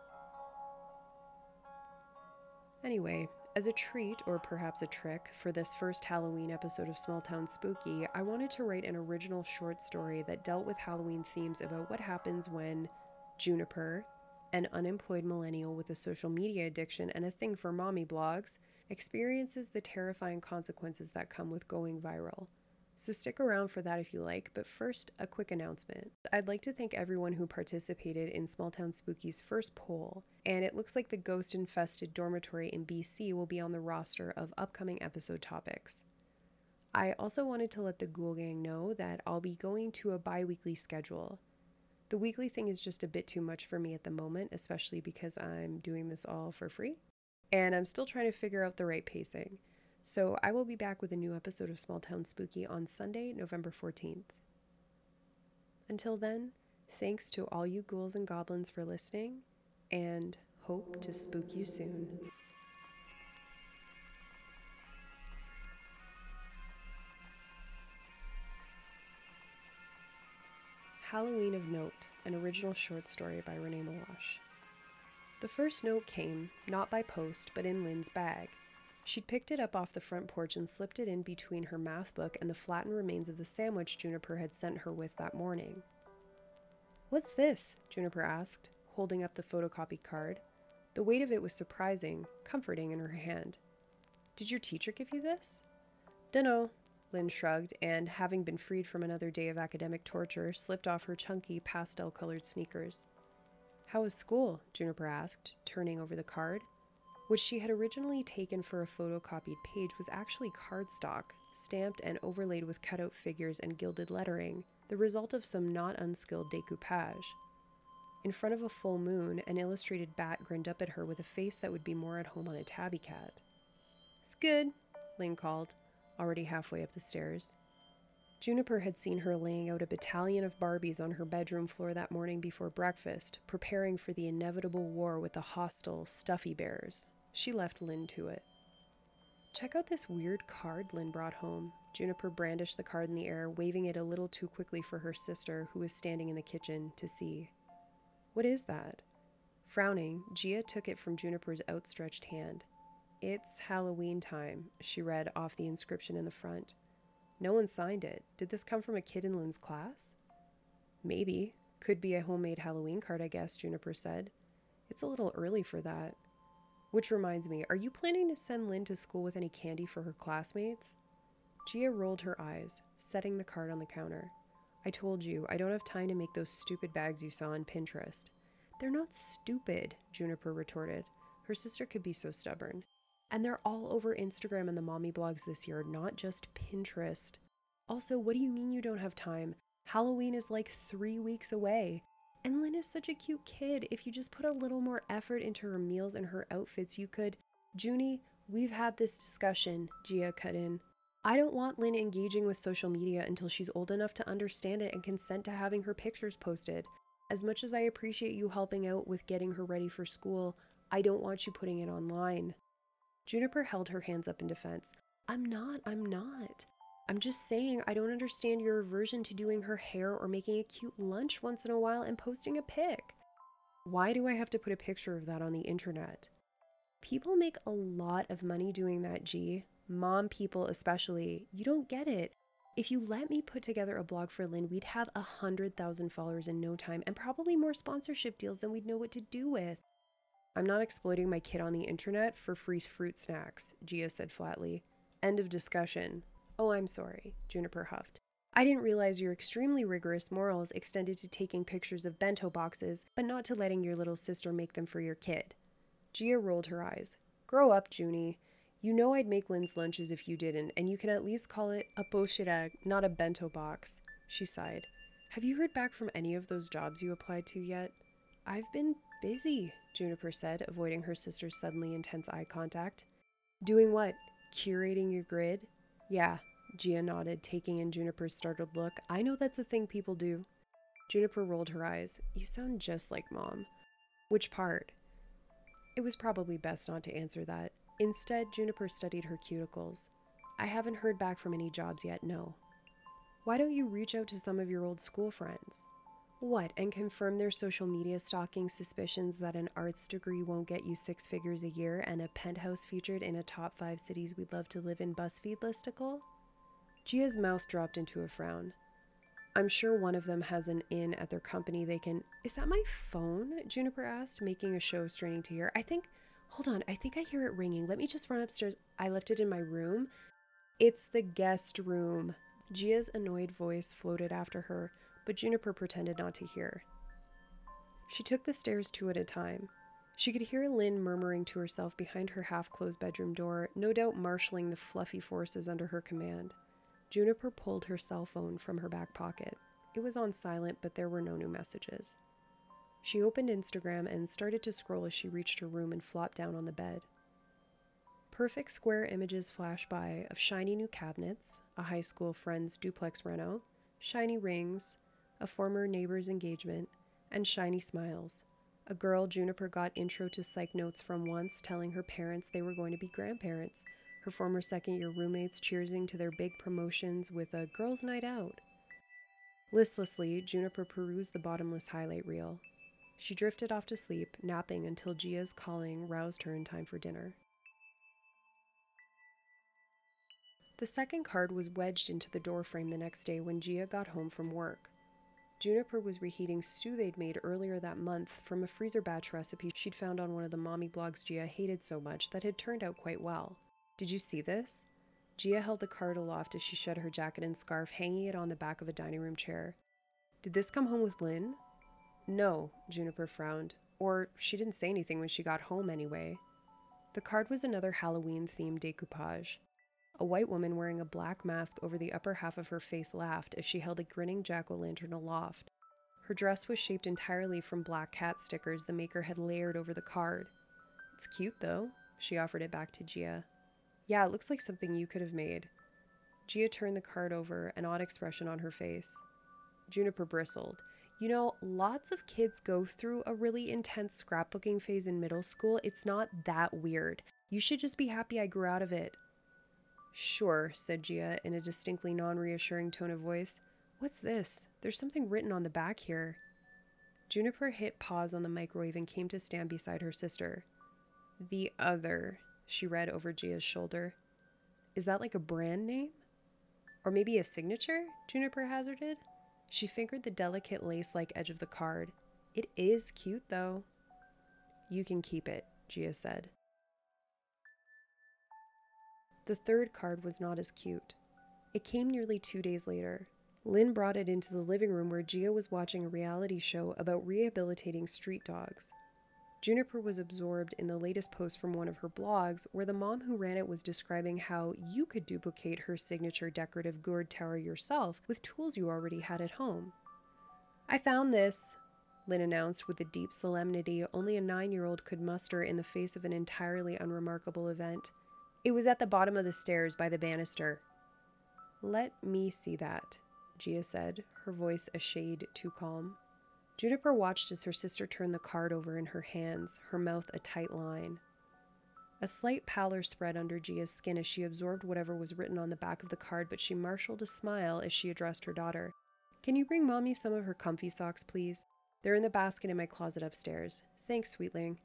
Anyway, as a treat, or perhaps a trick, for this first Halloween episode of Small Town Spooky, I wanted to write an original short story that dealt with Halloween themes about what happens when Juniper, an unemployed millennial with a social media addiction and a thing for mommy blogs, experiences the terrifying consequences that come with going viral. So stick around for that if you like, but first, a quick announcement. I'd like to thank everyone who participated in Small Town Spooky's first poll, and it looks like the ghost-infested dormitory in B C will be on the roster of upcoming episode topics. I also wanted to let the Ghoul Gang know that I'll be going to a bi-weekly schedule. The weekly thing is just a bit too much for me at the moment, especially because I'm doing this all for free, and I'm still trying to figure out the right pacing. So I will be back with a new episode of Small Town Spooky on Sunday, November fourteenth. Until then, thanks to all you ghouls and goblins for listening, and hope to spook you soon. Halloween of Note, an original short story by Renee Milosh. The first note came, not by post, but in Lynn's bag. She'd picked it up off the front porch and slipped it in between her math book and the flattened remains of the sandwich Juniper had sent her with that morning. "What's this?" Juniper asked, holding up the photocopied card. The weight of it was surprising, comforting in her hand. "Did your teacher give you this?" "Dunno," Lynn shrugged, and, having been freed from another day of academic torture, slipped off her chunky, pastel-colored sneakers. "How was school?" Juniper asked, turning over the card. What she had originally taken for a photocopied page was actually cardstock, stamped and overlaid with cutout figures and gilded lettering, the result of some not unskilled decoupage. In front of a full moon, an illustrated bat grinned up at her with a face that would be more at home on a tabby cat. "It's good," Lynn called, already halfway up the stairs. Juniper had seen her laying out a battalion of Barbies on her bedroom floor that morning before breakfast, preparing for the inevitable war with the hostile, stuffy bears. She left Lynn to it. "Check out this weird card Lynn brought home." Juniper brandished the card in the air, waving it a little too quickly for her sister, who was standing in the kitchen, to see. "What is that?" Frowning, Gia took it from Juniper's outstretched hand. "It's Halloween time," she read off the inscription in the front. No one signed it. Did this come from a kid in Lynn's class? "Maybe. Could be a homemade Halloween card, I guess," Juniper said. "It's a little early for that. Which reminds me, are you planning to send Lynn to school with any candy for her classmates?" Gia rolled her eyes, setting the card on the counter. "I told you, I don't have time to make those stupid bags you saw on Pinterest." "They're not stupid," Juniper retorted. Her sister could be so stubborn. "And they're all over Instagram and the mommy blogs this year, not just Pinterest. Also, what do you mean you don't have time? Halloween is like three weeks away. And Lynn is such a cute kid. If you just put a little more effort into her meals and her outfits, you could..." "Junie, we've had this discussion," Gia cut in. "I don't want Lynn engaging with social media until she's old enough to understand it and consent to having her pictures posted. As much as I appreciate you helping out with getting her ready for school, I don't want you putting it online." Juniper held her hands up in defense. I'm not, I'm not. I'm just saying I don't understand your aversion to doing her hair or making a cute lunch once in a while and posting a pic. Why do I have to put a picture of that on the internet? People make a lot of money doing that, G. Mom people especially. You don't get it. If you let me put together a blog for Lynn, we'd have a hundred thousand followers in no time and probably more sponsorship deals than we'd know what to do with. "I'm not exploiting my kid on the internet for free fruit snacks," Gia said flatly. "End of discussion." "Oh, I'm sorry," Juniper huffed. "I didn't realize your extremely rigorous morals extended to taking pictures of bento boxes, but not to letting your little sister make them for your kid." Gia rolled her eyes. "Grow up, Junie. You know I'd make Lynn's lunches if you didn't, and you can at least call it a pochirag, not a bento box." She sighed. "Have you heard back from any of those jobs you applied to yet?" "I've been busy," Juniper said, avoiding her sister's suddenly intense eye contact. "Doing what? Curating your grid?" "Yeah," Gia nodded, taking in Juniper's startled look. "I know that's a thing people do." Juniper rolled her eyes. "You sound just like Mom." "Which part?" It was probably best not to answer that. Instead, Juniper studied her cuticles. "I haven't heard back from any jobs yet, no." "Why don't you reach out to some of your old school friends?" "What, and confirm their social media stalking suspicions that an arts degree won't get you six figures a year and a penthouse featured in a top five cities we'd love to live in BuzzFeed listicle?" Gia's mouth dropped into a frown. "I'm sure one of them has an in at their company they can..." "Is that my phone?" Juniper asked, making a show of straining to hear. I think... Hold on, I think I hear it ringing. Let me just run upstairs. I left it in my room. "It's the guest room." Gia's annoyed voice floated after her, but Juniper pretended not to hear. She took the stairs two at a time. She could hear Lynn murmuring to herself behind her half-closed bedroom door, no doubt marshalling the fluffy forces under her command. Juniper pulled her cell phone from her back pocket. It was on silent, but there were no new messages. She opened Instagram and started to scroll as she reached her room and flopped down on the bed. Perfect square images flash by of shiny new cabinets, a high school friend's duplex reno, shiny rings, a former neighbor's engagement, and shiny smiles. A girl Juniper got intro to psych notes from once, telling her parents they were going to be grandparents. Her former second-year roommates cheersing to their big promotions with a girls' night out. Listlessly, Juniper perused the bottomless highlight reel. She drifted off to sleep, napping until Gia's calling roused her in time for dinner. The second card was wedged into the doorframe the next day when Gia got home from work. Juniper was reheating stew they'd made earlier that month from a freezer batch recipe she'd found on one of the mommy blogs Gia hated so much that had turned out quite well. "Did you see this?" Gia held the card aloft as she shed her jacket and scarf, hanging it on the back of a dining room chair. "Did this come home with Lynn?" "No," Juniper frowned. "Or she didn't say anything when she got home anyway." The card was another Halloween-themed decoupage. A white woman wearing a black mask over the upper half of her face laughed as she held a grinning jack-o'-lantern aloft. Her dress was shaped entirely from black cat stickers the maker had layered over the card. "It's cute, though." She offered it back to Gia. "Yeah, it looks like something you could have made." Gia turned the card over, an odd expression on her face. Juniper bristled. "You know, lots of kids go through a really intense scrapbooking phase in middle school. It's not that weird. You should just be happy I grew out of it." "Sure," said Gia in a distinctly non-reassuring tone of voice. "What's this? There's something written on the back here." Juniper hit pause on the microwave and came to stand beside her sister. "The Other," she read over Gia's shoulder. "Is that like a brand name? Or maybe a signature?" Juniper hazarded. She fingered the delicate lace-like edge of the card. "It is cute, though." "You can keep it," Gia said. The third card was not as cute. It came nearly two days later. Lynn brought it into the living room where Gia was watching a reality show about rehabilitating street dogs. Juniper was absorbed in the latest post from one of her blogs where the mom who ran it was describing how you could duplicate her signature decorative gourd tower yourself with tools you already had at home. "I found this," Lynn announced with the deep solemnity only a nine-year-old could muster in the face of an entirely unremarkable event. "It was at the bottom of the stairs by the banister." "Let me see that," Gia said, her voice a shade too calm. Juniper watched as her sister turned the card over in her hands, her mouth a tight line. A slight pallor spread under Gia's skin as she absorbed whatever was written on the back of the card, but she marshaled a smile as she addressed her daughter. "Can you bring Mommy some of her comfy socks, please? They're in the basket in my closet upstairs. Thanks, sweetling."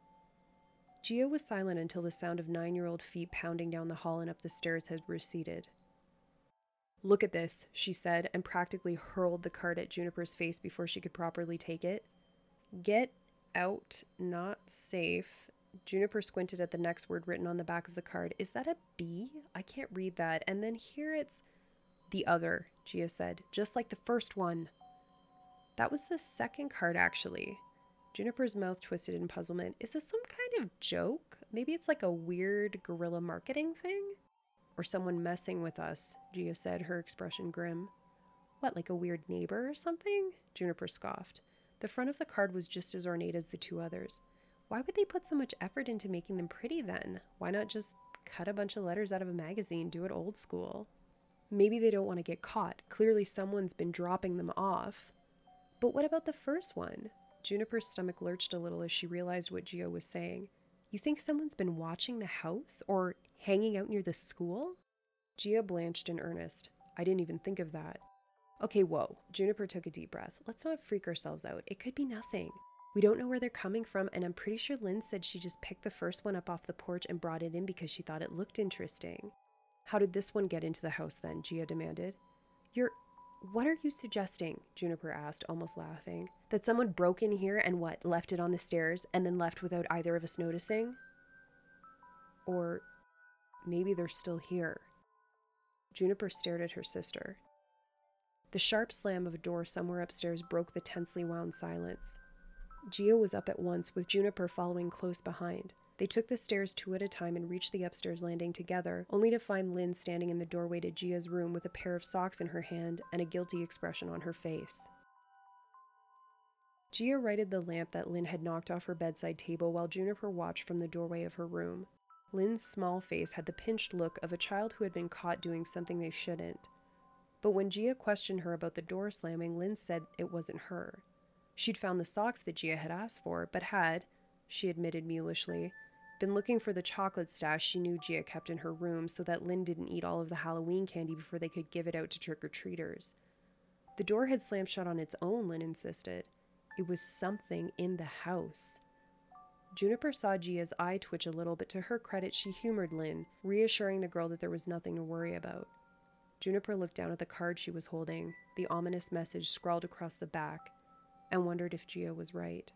Gia was silent until the sound of nine-year-old feet pounding down the hall and up the stairs had receded. "Look at this," she said, and practically hurled the card at Juniper's face before she could properly take it. "Get out, not safe." Juniper squinted at the next word written on the back of the card. "Is that a B? I can't read that. And then here it's..." "The Other," Gia said, "just like the first one." "That was the second card, actually." Juniper's mouth twisted in puzzlement. "Is this some kind of joke? Maybe it's like a weird guerrilla marketing thing?" "Or someone messing with us," Gia said, her expression grim. "What, like a weird neighbor or something?" Juniper scoffed. The front of the card was just as ornate as the two others. Why would they put so much effort into making them pretty then? Why not just cut a bunch of letters out of a magazine, do it old school? Maybe they don't want to get caught. Clearly someone's been dropping them off. But what about the first one? Juniper's stomach lurched a little as she realized what Gia was saying. "You think someone's been watching the house? Or hanging out near the school?" Gia blanched in earnest. "I didn't even think of that." "Okay, whoa." Juniper took a deep breath. "Let's not freak ourselves out. It could be nothing. We don't know where they're coming from, and I'm pretty sure Lynn said she just picked the first one up off the porch and brought it in because she thought it looked interesting." "How did this one get into the house then?" Gia demanded. You're... What are you suggesting?" Juniper asked, almost laughing. "That someone broke in here and what, left it on the stairs and then left without either of us noticing? Or maybe they're still here." Juniper stared at her sister. The sharp slam of a door somewhere upstairs broke the tensely wound silence. Gia was up at once, with Juniper following close behind. They took the stairs two at a time and reached the upstairs landing together, only to find Lynn standing in the doorway to Gia's room with a pair of socks in her hand and a guilty expression on her face. Gia righted the lamp that Lynn had knocked off her bedside table while Juniper watched from the doorway of her room. Lynn's small face had the pinched look of a child who had been caught doing something they shouldn't. But when Gia questioned her about the door slamming, Lynn said it wasn't her. She'd found the socks that Gia had asked for, but had, she admitted mulishly, been looking for the chocolate stash she knew Gia kept in her room so that Lynn didn't eat all of the Halloween candy before they could give it out to trick-or-treaters. The door had slammed shut on its own, Lynn insisted. It was something in the house. Juniper saw Gia's eye twitch a little, but to her credit, she humored Lynn, reassuring the girl that there was nothing to worry about. Juniper looked down at the card she was holding, the ominous message scrawled across the back, and wondered if Gia was right.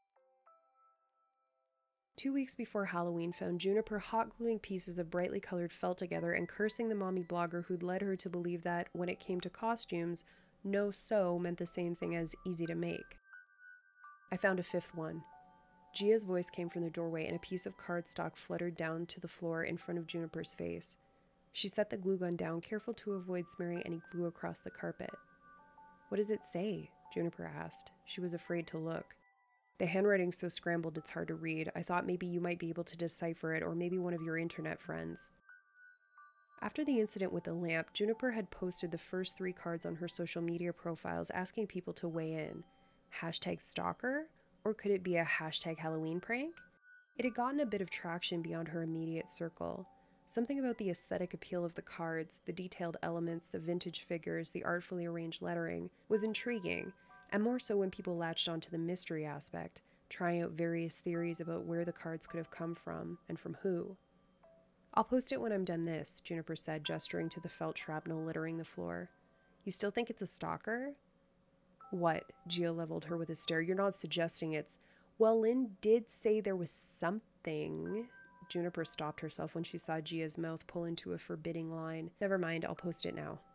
Two weeks before Halloween found Juniper hot-gluing pieces of brightly colored felt together and cursing the mommy blogger who'd led her to believe that, when it came to costumes, no sew meant the same thing as easy to make. I found a fifth one. Gia's voice came from the doorway, and a piece of cardstock fluttered down to the floor in front of Juniper's face. She set the glue gun down, careful to avoid smearing any glue across the carpet. "What does it say?" Juniper asked. She was afraid to look. "The handwriting's so scrambled it's hard to read. I thought maybe you might be able to decipher it, or maybe one of your internet friends." After the incident with the lamp, Juniper had posted the first three cards on her social media profiles asking people to weigh in. Hashtag stalker? Or could it be a hashtag Halloween prank? It had gotten a bit of traction beyond her immediate circle. Something about the aesthetic appeal of the cards, the detailed elements, the vintage figures, the artfully arranged lettering, was intriguing, and more so when people latched onto the mystery aspect, trying out various theories about where the cards could have come from and from who. "I'll post it when I'm done this," Juniper said, gesturing to the felt shrapnel littering the floor. "You still think it's a stalker?" "What?" Gia leveled her with a stare. "You're not suggesting it's—" "Well, Lynn did say there was something." Juniper stopped herself when she saw Gia's mouth pull into a forbidding line. "Never mind, I'll post it now."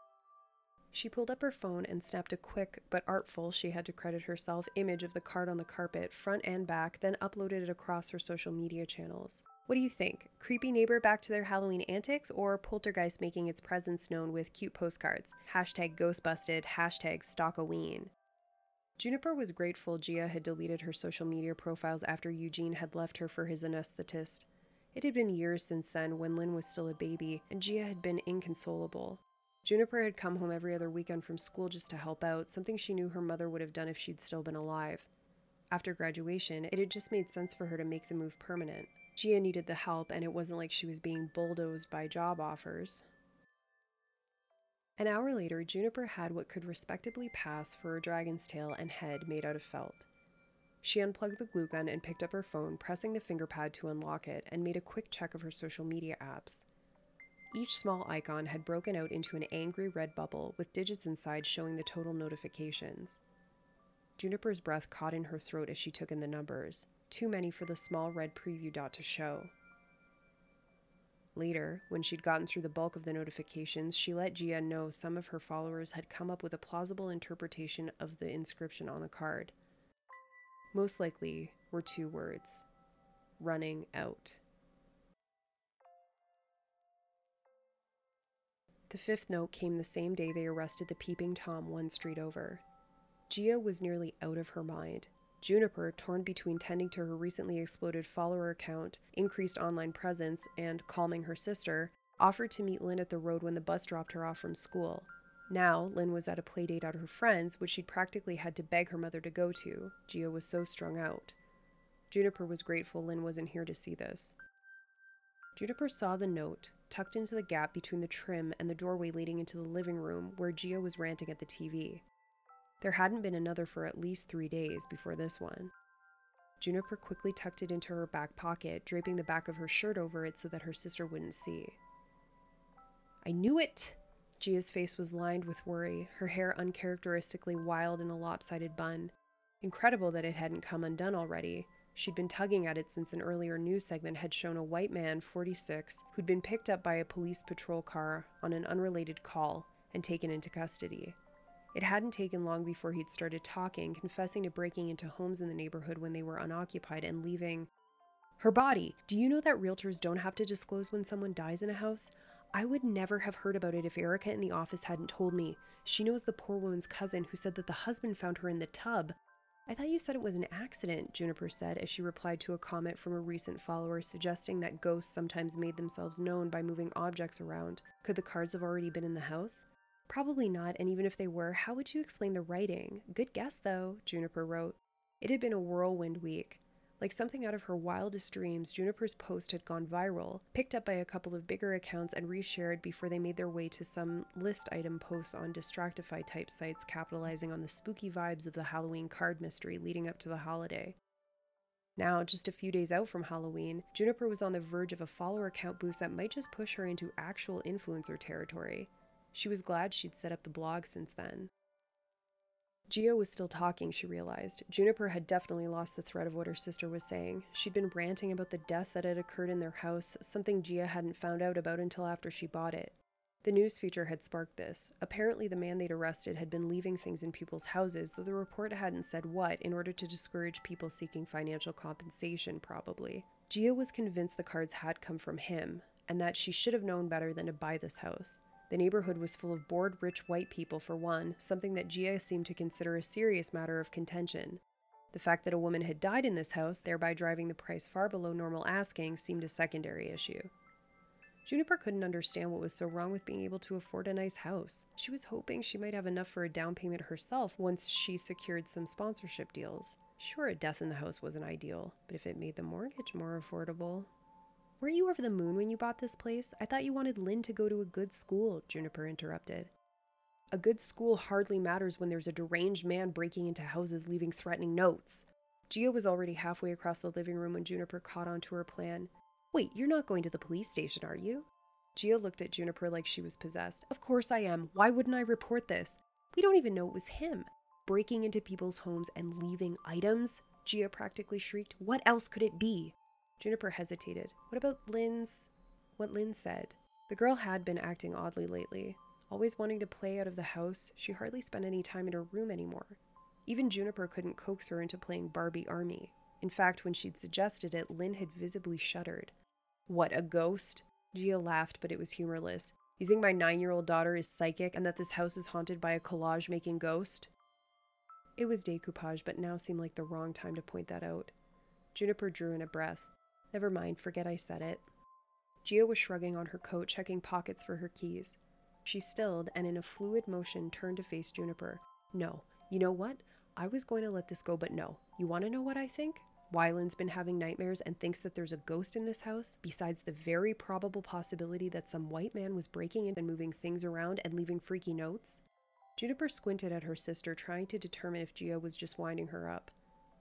She pulled up her phone and snapped a quick, but artful, she had to credit herself, image of the card on the carpet, front and back, then uploaded it across her social media channels. "What do you think? Creepy neighbor back to their Halloween antics, or poltergeist making its presence known with cute postcards? Hashtag ghostbusted, hashtag stalkoween." Juniper was grateful Gia had deleted her social media profiles after Eugene had left her for his anesthetist. It had been years since then, when Lynn was still a baby, and Gia had been inconsolable. Juniper had come home every other weekend from school just to help out, something she knew her mother would have done if she'd still been alive. After graduation, it had just made sense for her to make the move permanent. Gia needed the help, and it wasn't like she was being bulldozed by job offers. An hour later, Juniper had what could respectably pass for a dragon's tail and head made out of felt. She unplugged the glue gun and picked up her phone, pressing the finger pad to unlock it, and made a quick check of her social media apps. Each small icon had broken out into an angry red bubble, with digits inside showing the total notifications. Juniper's breath caught in her throat as she took in the numbers. Too many for the small red preview dot to show. Later, when she'd gotten through the bulk of the notifications, she let Gia know some of her followers had come up with a plausible interpretation of the inscription on the card. Most likely were two words: running out. The fifth note came the same day they arrested the peeping Tom one street over. Gia was nearly out of her mind. Juniper, torn between tending to her recently exploded follower count, increased online presence, and calming her sister, offered to meet Lynn at the road when the bus dropped her off from school. Now, Lynn was at a playdate at her friend's, which she'd practically had to beg her mother to go to. Gia was so strung out. Juniper was grateful Lynn wasn't here to see this. Juniper saw the note, tucked into the gap between the trim and the doorway leading into the living room, where Gia was ranting at the T V. There hadn't been another for at least three days before this one. Juniper quickly tucked it into her back pocket, draping the back of her shirt over it so that her sister wouldn't see. "I knew it!" Gia's face was lined with worry, her hair uncharacteristically wild in a lopsided bun. Incredible that it hadn't come undone already. She'd been tugging at it since an earlier news segment had shown a white man, forty-six, who'd been picked up by a police patrol car on an unrelated call and taken into custody. It hadn't taken long before he'd started talking, confessing to breaking into homes in the neighborhood when they were unoccupied and leaving her body. "Do you know that realtors don't have to disclose when someone dies in a house? I would never have heard about it if Erica in the office hadn't told me. She knows the poor woman's cousin who said that the husband found her in the tub. "I thought you said it was an accident," Juniper said as she replied to a comment from a recent follower suggesting that ghosts sometimes made themselves known by moving objects around. Could the cards have already been in the house? "Probably not, and even if they were, how would you explain the writing? Good guess, though," Juniper wrote. It had been a whirlwind week. Like something out of her wildest dreams, Juniper's post had gone viral, picked up by a couple of bigger accounts and reshared before they made their way to some list item posts on Distractify type sites capitalizing on the spooky vibes of the Halloween card mystery leading up to the holiday. Now, just a few days out from Halloween, Juniper was on the verge of a follower count boost that might just push her into actual influencer territory. She was glad she'd set up the blog since then. Gia was still talking, she realized. Juniper had definitely lost the thread of what her sister was saying. She'd been ranting about the death that had occurred in their house, something Gia hadn't found out about until after she bought it. The news feature had sparked this. Apparently the man they'd arrested had been leaving things in people's houses, though the report hadn't said what, in order to discourage people seeking financial compensation, probably. Gia was convinced the cards had come from him, and that she should have known better than to buy this house. The neighborhood was full of bored, rich white people, for one, something that Gia seemed to consider a serious matter of contention. The fact that a woman had died in this house, thereby driving the price far below normal asking, seemed a secondary issue. Juniper couldn't understand what was so wrong with being able to afford a nice house. She was hoping she might have enough for a down payment herself once she secured some sponsorship deals. Sure, a death in the house wasn't ideal, but if it made the mortgage more affordable... "Weren't you over the moon when you bought this place? I thought you wanted Lynn to go to a good school," Juniper interrupted. "A good school hardly matters when there's a deranged man breaking into houses leaving threatening notes." Gia was already halfway across the living room when Juniper caught on to her plan. "Wait, you're not going to the police station, are you?" Gia looked at Juniper like she was possessed. "Of course I am. Why wouldn't I report this? We don't even know it was him. Breaking into people's homes and leaving items?" Gia practically shrieked. "What else could it be?" Juniper hesitated. What about Lynn's... what Lynn said? The girl had been acting oddly lately. Always wanting to play out of the house, she hardly spent any time in her room anymore. Even Juniper couldn't coax her into playing Barbie Army. In fact, when she'd suggested it, Lynn had visibly shuddered. "What, a ghost?" Gia laughed, but it was humorless. "You think my nine-year-old daughter is psychic and that this house is haunted by a collage-making ghost?" It was decoupage, but now seemed like the wrong time to point that out. Juniper drew in a breath. "Never mind, forget I said it." Gia was shrugging on her coat, checking pockets for her keys. She stilled and in a fluid motion turned to face Juniper. "No, you know what? I was going to let this go, but no. You want to know what I think? Wyland's been having nightmares and thinks that there's a ghost in this house, besides the very probable possibility that some white man was breaking in and moving things around and leaving freaky notes." Juniper squinted at her sister, trying to determine if Gia was just winding her up.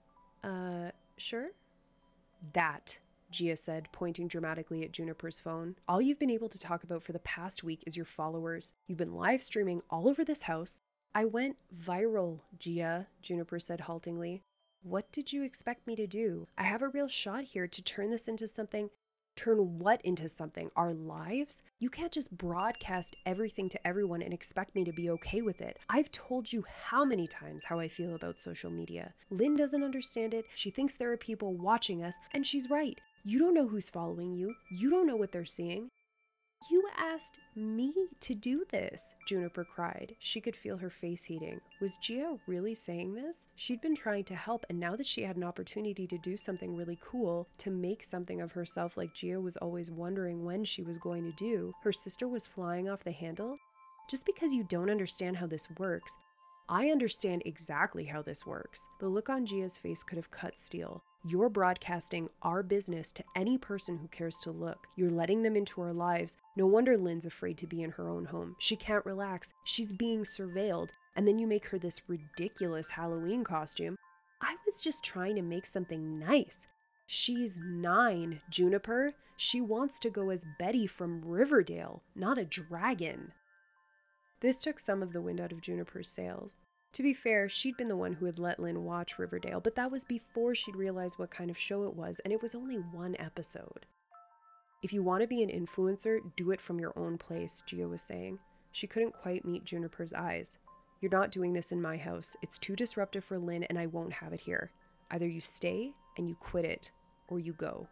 Uh, sure? "That," Gia said, pointing dramatically at Juniper's phone. "All you've been able to talk about for the past week is your followers. You've been live streaming all over this house." "I went viral, Gia," Juniper said haltingly. "What did you expect me to do? I have a real shot here to turn this into something..." "Turn what into something? Our lives? You can't just broadcast everything to everyone and expect me to be okay with it. I've told you how many times how I feel about social media. Lynn doesn't understand it. She thinks there are people watching us, and she's right. You don't know who's following you. You don't know what they're seeing." "You asked me to do this," Juniper cried. She could feel her face heating. Was Gia really saying this? She'd been trying to help, and now that she had an opportunity to do something really cool, to make something of herself like Gia was always wondering when she was going to do, her sister was flying off the handle? "Just because you don't understand how this works..." "I understand exactly how this works." The look on Gia's face could have cut steel. "You're broadcasting our business to any person who cares to look. You're letting them into our lives. No wonder Lynn's afraid to be in her own home. She can't relax. She's being surveilled. And then you make her this ridiculous Halloween costume." "I was just trying to make something nice." "She's nine, Juniper. She wants to go as Betty from Riverdale, not a dragon." This took some of the wind out of Juniper's sails. To be fair, she'd been the one who had let Lynn watch Riverdale, but that was before she'd realized what kind of show it was, and it was only one episode. "If you want to be an influencer, do it from your own place," Gia was saying. She couldn't quite meet Juniper's eyes. "You're not doing this in my house. It's too disruptive for Lynn, and I won't have it here. Either you stay and you quit it, or you go."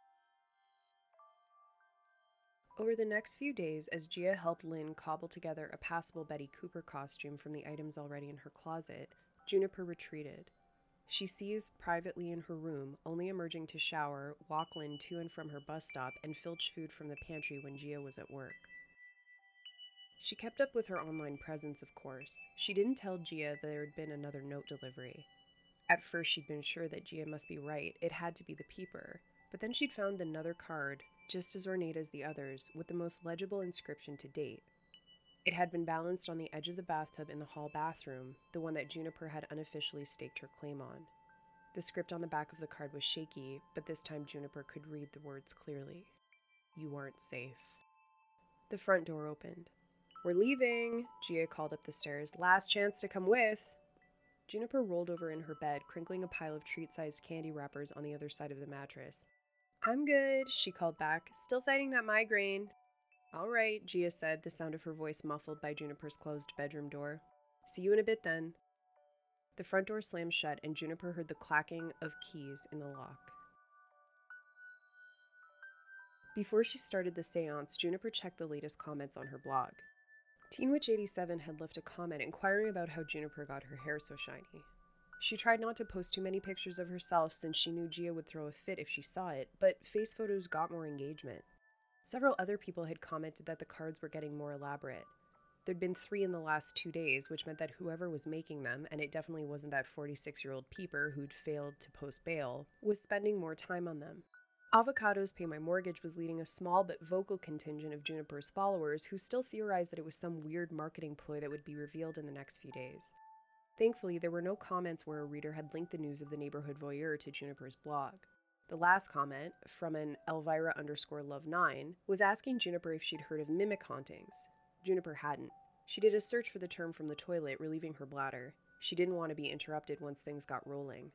Over the next few days, as Gia helped Lynn cobble together a passable Betty Cooper costume from the items already in her closet, Juniper retreated. She seethed privately in her room, only emerging to shower, walk Lynn to and from her bus stop, and filch food from the pantry when Gia was at work. She kept up with her online presence, of course. She didn't tell Gia there had been another note delivery. At first, she'd been sure that Gia must be right. It had to be the peeper. But then she'd found another card, just as ornate as the others, with the most legible inscription to date. It had been balanced on the edge of the bathtub in the hall bathroom, the one that Juniper had unofficially staked her claim on. The script on the back of the card was shaky, but this time Juniper could read the words clearly. You aren't safe. The front door opened. We're leaving, Gia called up the stairs. Last chance to come with. Juniper rolled over in her bed, crinkling a pile of treat-sized candy wrappers on the other side of the mattress. I'm good, she called back. Still fighting that migraine. All right, Gia said, the sound of her voice muffled by Juniper's closed bedroom door. See you in a bit then. The front door slammed shut, and Juniper heard the clacking of keys in the lock. Before she started the seance, Juniper checked the latest comments on her blog. Teen Witch eighty-seven had left a comment inquiring about how Juniper got her hair so shiny. She tried not to post too many pictures of herself since she knew Gia would throw a fit if she saw it, but face photos got more engagement. Several other people had commented that the cards were getting more elaborate. There'd been three in the last two days, which meant that whoever was making them, and it definitely wasn't that forty-six-year-old peeper who'd failed to post bail, was spending more time on them. Avocados Pay My Mortgage was leading a small but vocal contingent of Juniper's followers who still theorized that it was some weird marketing ploy that would be revealed in the next few days. Thankfully, there were no comments where a reader had linked the news of the neighborhood voyeur to Juniper's blog. The last comment, from an Elvira underscore love nine, was asking Juniper if she'd heard of mimic hauntings. Juniper hadn't. She did a search for the term from the toilet, relieving her bladder. She didn't want to be interrupted once things got rolling.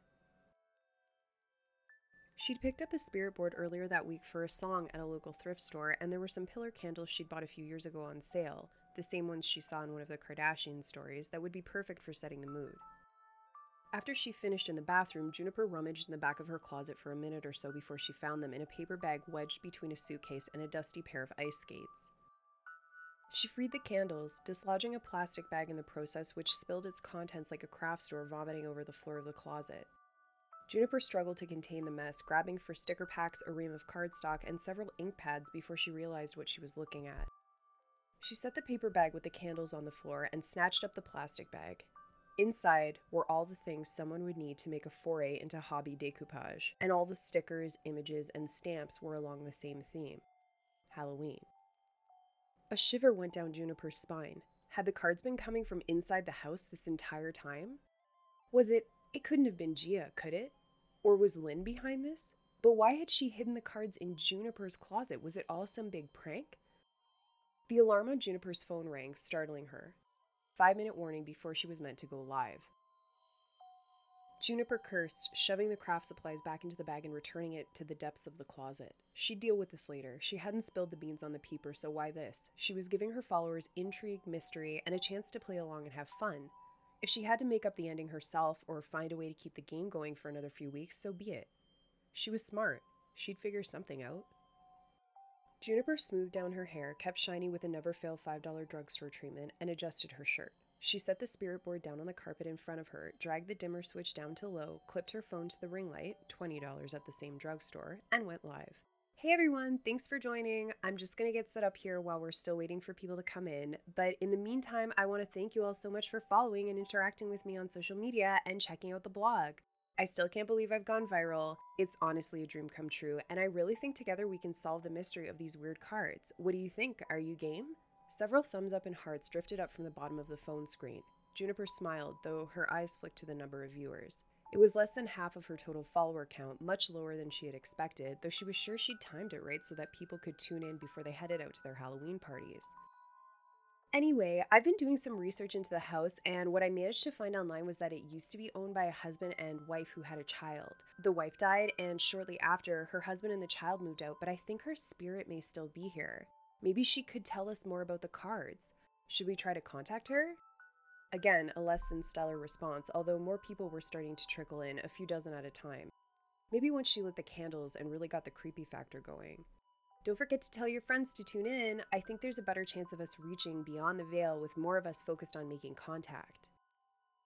She'd picked up a spirit board earlier that week for a song at a local thrift store, and there were some pillar candles she'd bought a few years ago on sale, the same ones she saw in one of the Kardashian stories, that would be perfect for setting the mood. After she finished in the bathroom, Juniper rummaged in the back of her closet for a minute or so before she found them in a paper bag wedged between a suitcase and a dusty pair of ice skates. She freed the candles, dislodging a plastic bag in the process which spilled its contents like a craft store vomiting over the floor of the closet. Juniper struggled to contain the mess, grabbing for sticker packs, a ream of cardstock, and several ink pads before she realized what she was looking at. She set the paper bag with the candles on the floor and snatched up the plastic bag. Inside were all the things someone would need to make a foray into hobby decoupage, and all the stickers, images, and stamps were along the same theme: Halloween. A shiver went down Juniper's spine. Had the cards been coming from inside the house this entire time? Was it... It couldn't have been Gia, could it? Or was Lynn behind this? But why had she hidden the cards in Juniper's closet? Was it all some big prank? The alarm on Juniper's phone rang, startling her. Five-minute warning before she was meant to go live. Juniper cursed, shoving the craft supplies back into the bag and returning it to the depths of the closet. She'd deal with this later. She hadn't spilled the beans on the peeper, so why this? She was giving her followers intrigue, mystery, and a chance to play along and have fun. If she had to make up the ending herself or find a way to keep the game going for another few weeks, so be it. She was smart. She'd figure something out. Juniper smoothed down her hair, kept shiny with a never-fail five dollar drugstore treatment, and adjusted her shirt. She set the spirit board down on the carpet in front of her, dragged the dimmer switch down to low, clipped her phone to the ring light, twenty dollars at the same drugstore, and went live. Hey everyone, thanks for joining. I'm just going to get set up here while we're still waiting for people to come in, but in the meantime, I want to thank you all so much for following and interacting with me on social media and checking out the blog. I still can't believe I've gone viral. It's honestly a dream come true, and I really think together we can solve the mystery of these weird cards. What do you think? Are you game? Several thumbs up and hearts drifted up from the bottom of the phone screen. Juniper smiled, though her eyes flicked to the number of viewers. It was less than half of her total follower count, much lower than she had expected, though she was sure she'd timed it right so that people could tune in before they headed out to their Halloween parties. Anyway, I've been doing some research into the house, and what I managed to find online was that it used to be owned by a husband and wife who had a child. The wife died, and shortly after, her husband and the child moved out, but I think her spirit may still be here. Maybe she could tell us more about the cards. Should we try to contact her? Again, a less than stellar response, although more people were starting to trickle in, a few dozen at a time. Maybe once she lit the candles and really got the creepy factor going. Don't forget to tell your friends to tune in. I think there's a better chance of us reaching beyond the veil with more of us focused on making contact.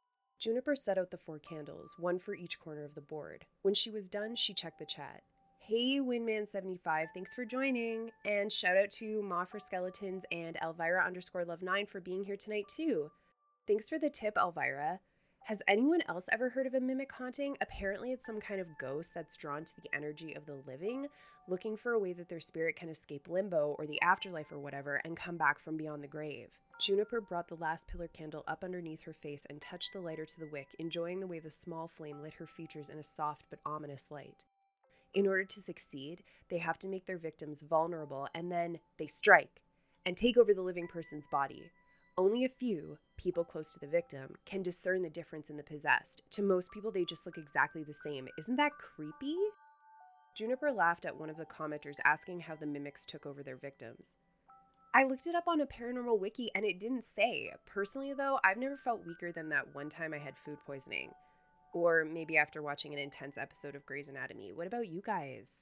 Juniper set out the four candles, one for each corner of the board. When she was done, she checked the chat. Hey, Winman seventy-five, thanks for joining. And shout out to Ma for Skeletons and Elvira underscore love nine for being here tonight too. Thanks for the tip, Elvira. Has anyone else ever heard of a mimic haunting? Apparently it's some kind of ghost that's drawn to the energy of the living, looking for a way that their spirit can escape limbo or the afterlife or whatever and come back from beyond the grave. Juniper brought the last pillar candle up underneath her face and touched the lighter to the wick, enjoying the way the small flame lit her features in a soft but ominous light. In order to succeed, they have to make their victims vulnerable, and then they strike and take over the living person's body. Only a few, people close to the victim, can discern the difference in the possessed. To most people, they just look exactly the same. Isn't that creepy? Juniper laughed at one of the commenters asking how the mimics took over their victims. I looked it up on a paranormal wiki and it didn't say. Personally, though, I've never felt weaker than that one time I had food poisoning. Or maybe after watching an intense episode of Grey's Anatomy. What about you guys?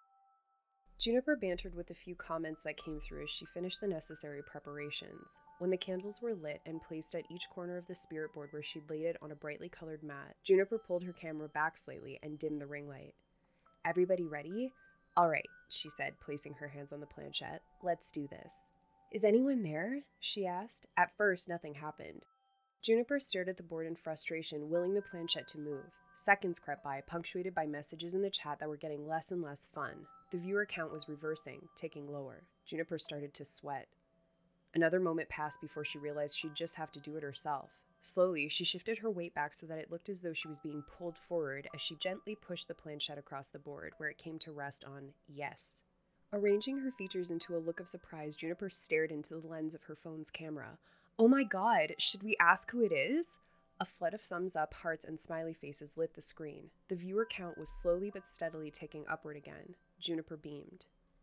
Juniper bantered with a few comments that came through as she finished the necessary preparations. When the candles were lit and placed at each corner of the spirit board where she'd laid it on a brightly colored mat, Juniper pulled her camera back slightly and dimmed the ring light. Everybody ready? All right, she said, placing her hands on the planchette. Let's do this. Is anyone there? She asked. At first, nothing happened. Juniper stared at the board in frustration, willing the planchette to move. Seconds crept by, punctuated by messages in the chat that were getting less and less fun. The viewer count was reversing, ticking lower. Juniper started to sweat. Another moment passed before she realized she'd just have to do it herself. Slowly, she shifted her weight back so that it looked as though she was being pulled forward as she gently pushed the planchette across the board, where it came to rest on yes. Arranging her features into a look of surprise, Juniper stared into the lens of her phone's camera. Oh my god, should we ask who it is? A flood of thumbs up, hearts, and smiley faces lit the screen. The viewer count was slowly but steadily ticking upward again. Juniper beamed.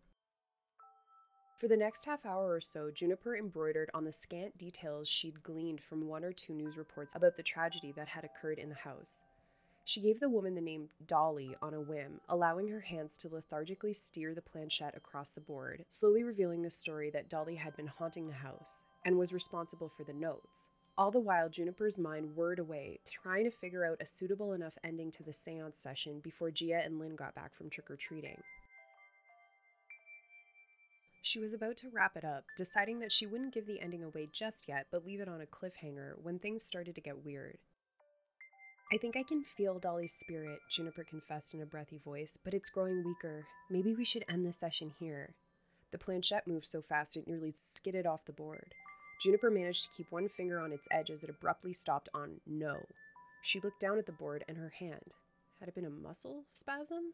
For the next half hour or so, Juniper embroidered on the scant details she'd gleaned from one or two news reports about the tragedy that had occurred in the house. She gave the woman the name Dolly on a whim, allowing her hands to lethargically steer the planchette across the board, slowly revealing the story that Dolly had been haunting the house and was responsible for the notes. All the while, Juniper's mind whirred away, trying to figure out a suitable enough ending to the seance session before Gia and Lynn got back from trick-or-treating. She was about to wrap it up, deciding that she wouldn't give the ending away just yet, but leave it on a cliffhanger when things started to get weird. I think I can feel Dolly's spirit, Juniper confessed in a breathy voice, but it's growing weaker. Maybe we should end the session here. The planchette moved so fast it nearly skidded off the board. Juniper managed to keep one finger on its edge as it abruptly stopped on no. She looked down at the board and her hand. Had it been a muscle spasm?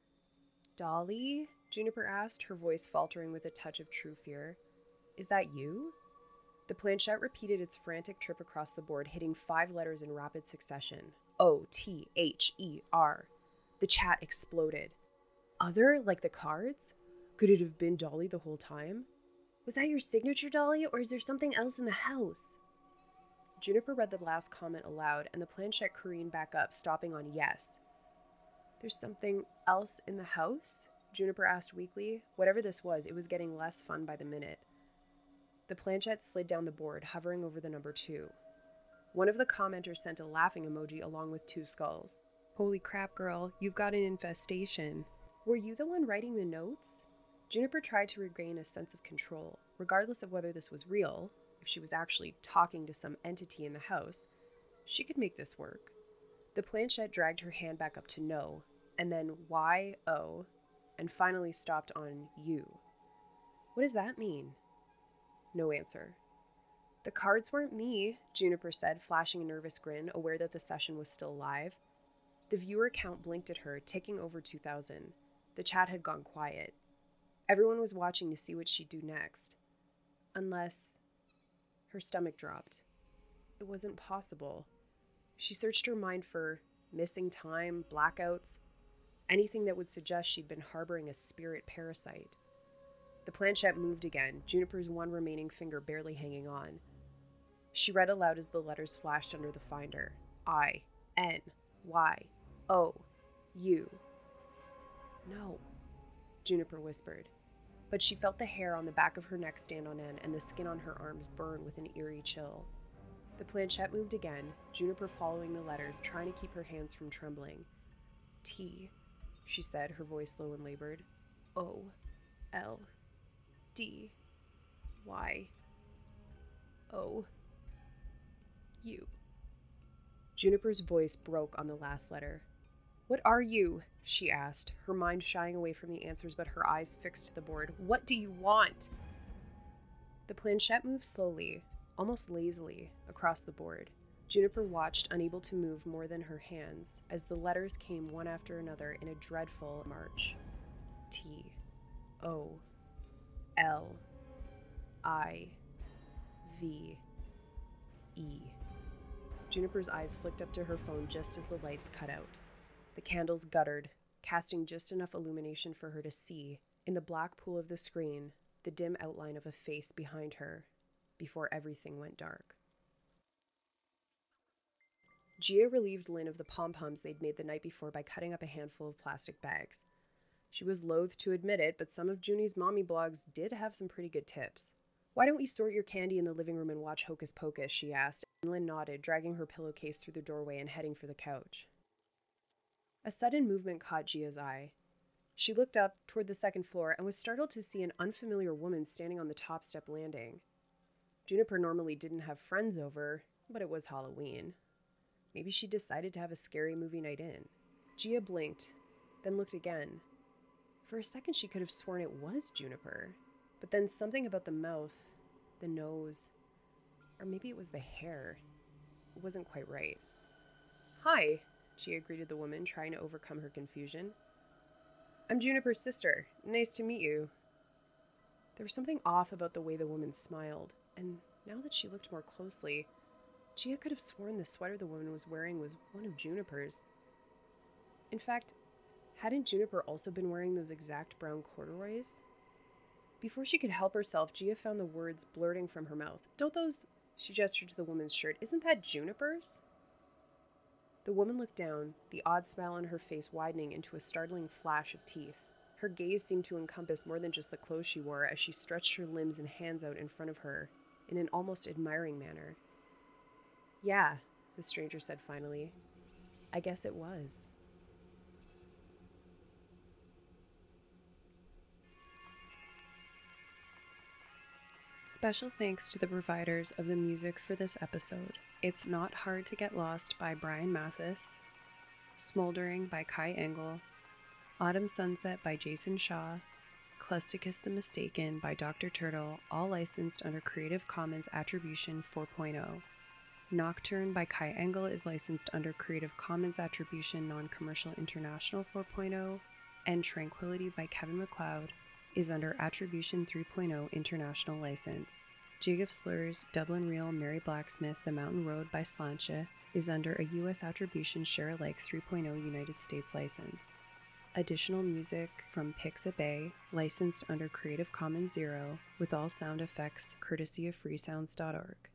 Dolly? Juniper asked, her voice faltering with a touch of true fear. Is that you? The planchette repeated its frantic trip across the board, hitting five letters in rapid succession. O T H E R. The chat exploded. Other? Like the cards? Could it have been Dolly the whole time? Was that your signature, Dolly, or is there something else in the house? Juniper read the last comment aloud, and the planchette careened back up, stopping on yes. There's something else in the house? Juniper asked weakly. Whatever this was, it was getting less fun by the minute. The planchette slid down the board, hovering over the number two. One of the commenters sent a laughing emoji along with two skulls. Holy crap, girl, you've got an infestation. Were you the one writing the notes? Juniper tried to regain a sense of control. Regardless of whether this was real, if she was actually talking to some entity in the house, she could make this work. The planchette dragged her hand back up to no, and then Y O, and finally stopped on U. What does that mean? No answer. The cards weren't me, Juniper said, flashing a nervous grin, aware that the session was still live. The viewer count blinked at her, ticking over two thousand. The chat had gone quiet. Everyone was watching to see what she'd do next. Unless... Her stomach dropped. It wasn't possible. She searched her mind for missing time, blackouts, anything that would suggest she'd been harboring a spirit parasite. The planchette moved again, Juniper's one remaining finger barely hanging on. She read aloud as the letters flashed under the finder. I, N, Y, O, U. No, Juniper whispered. But she felt the hair on the back of her neck stand on end and the skin on her arms burn with an eerie chill. The planchette moved again, Juniper following the letters, trying to keep her hands from trembling. T, she said, her voice low and labored. O, L, D, Y, O, U. Juniper's voice broke on the last letter. What are you? She asked, her mind shying away from the answers but her eyes fixed to the board. What do you want? The planchette moved slowly, almost lazily, across the board. Juniper watched, unable to move more than her hands, as the letters came one after another in a dreadful march. T, O, L, I, V, E. Juniper's eyes flicked up to her phone just as the lights cut out. The candles guttered, casting just enough illumination for her to see, in the black pool of the screen, the dim outline of a face behind her, before everything went dark. Gia relieved Lynn of the pom-poms they'd made the night before by cutting up a handful of plastic bags. She was loath to admit it, but some of Junie's mommy blogs did have some pretty good tips. Why don't we sort your candy in the living room and watch Hocus Pocus, she asked, and Lynn nodded, dragging her pillowcase through the doorway and heading for the couch. A sudden movement caught Gia's eye. She looked up toward the second floor and was startled to see an unfamiliar woman standing on the top step landing. Juniper normally didn't have friends over, but it was Halloween. Maybe she decided to have a scary movie night in. Gia blinked, then looked again. For a second she could have sworn it was Juniper, but then something about the mouth, the nose, or maybe it was the hair. It wasn't quite right. Hi, Gia greeted the woman, trying to overcome her confusion. I'm Juniper's sister. Nice to meet you. There was something off about the way the woman smiled, and now that she looked more closely, Gia could have sworn the sweater the woman was wearing was one of Juniper's. In fact, hadn't Juniper also been wearing those exact brown corduroys? Before she could help herself, Gia found the words blurting from her mouth. Don't those... She gestured to the woman's shirt. Isn't that Juniper's? The woman looked down, the odd smile on her face widening into a startling flash of teeth. Her gaze seemed to encompass more than just the clothes she wore as she stretched her limbs and hands out in front of her, in an almost admiring manner. Yeah, the stranger said finally. I guess it was. Special thanks to the providers of the music for this episode. It's Not Hard to Get Lost by Brian Mathis, Smoldering by Kai Engel, Autumn Sunset by Jason Shaw, Clusticus the Mistaken by Doctor Turtle, all licensed under Creative Commons Attribution four point oh. Nocturne by Kai Engel is licensed under Creative Commons Attribution Non-Commercial International four point oh, and Tranquility by Kevin MacLeod is under Attribution three point oh International License. Jig of Slurs, Dublin Reel, Mary Blacksmith, The Mountain Road by Slancha is under a U S Attribution Share-alike three point oh United States license. Additional music from Pixabay, licensed under Creative Commons Zero, with all sound effects courtesy of freesounds dot org.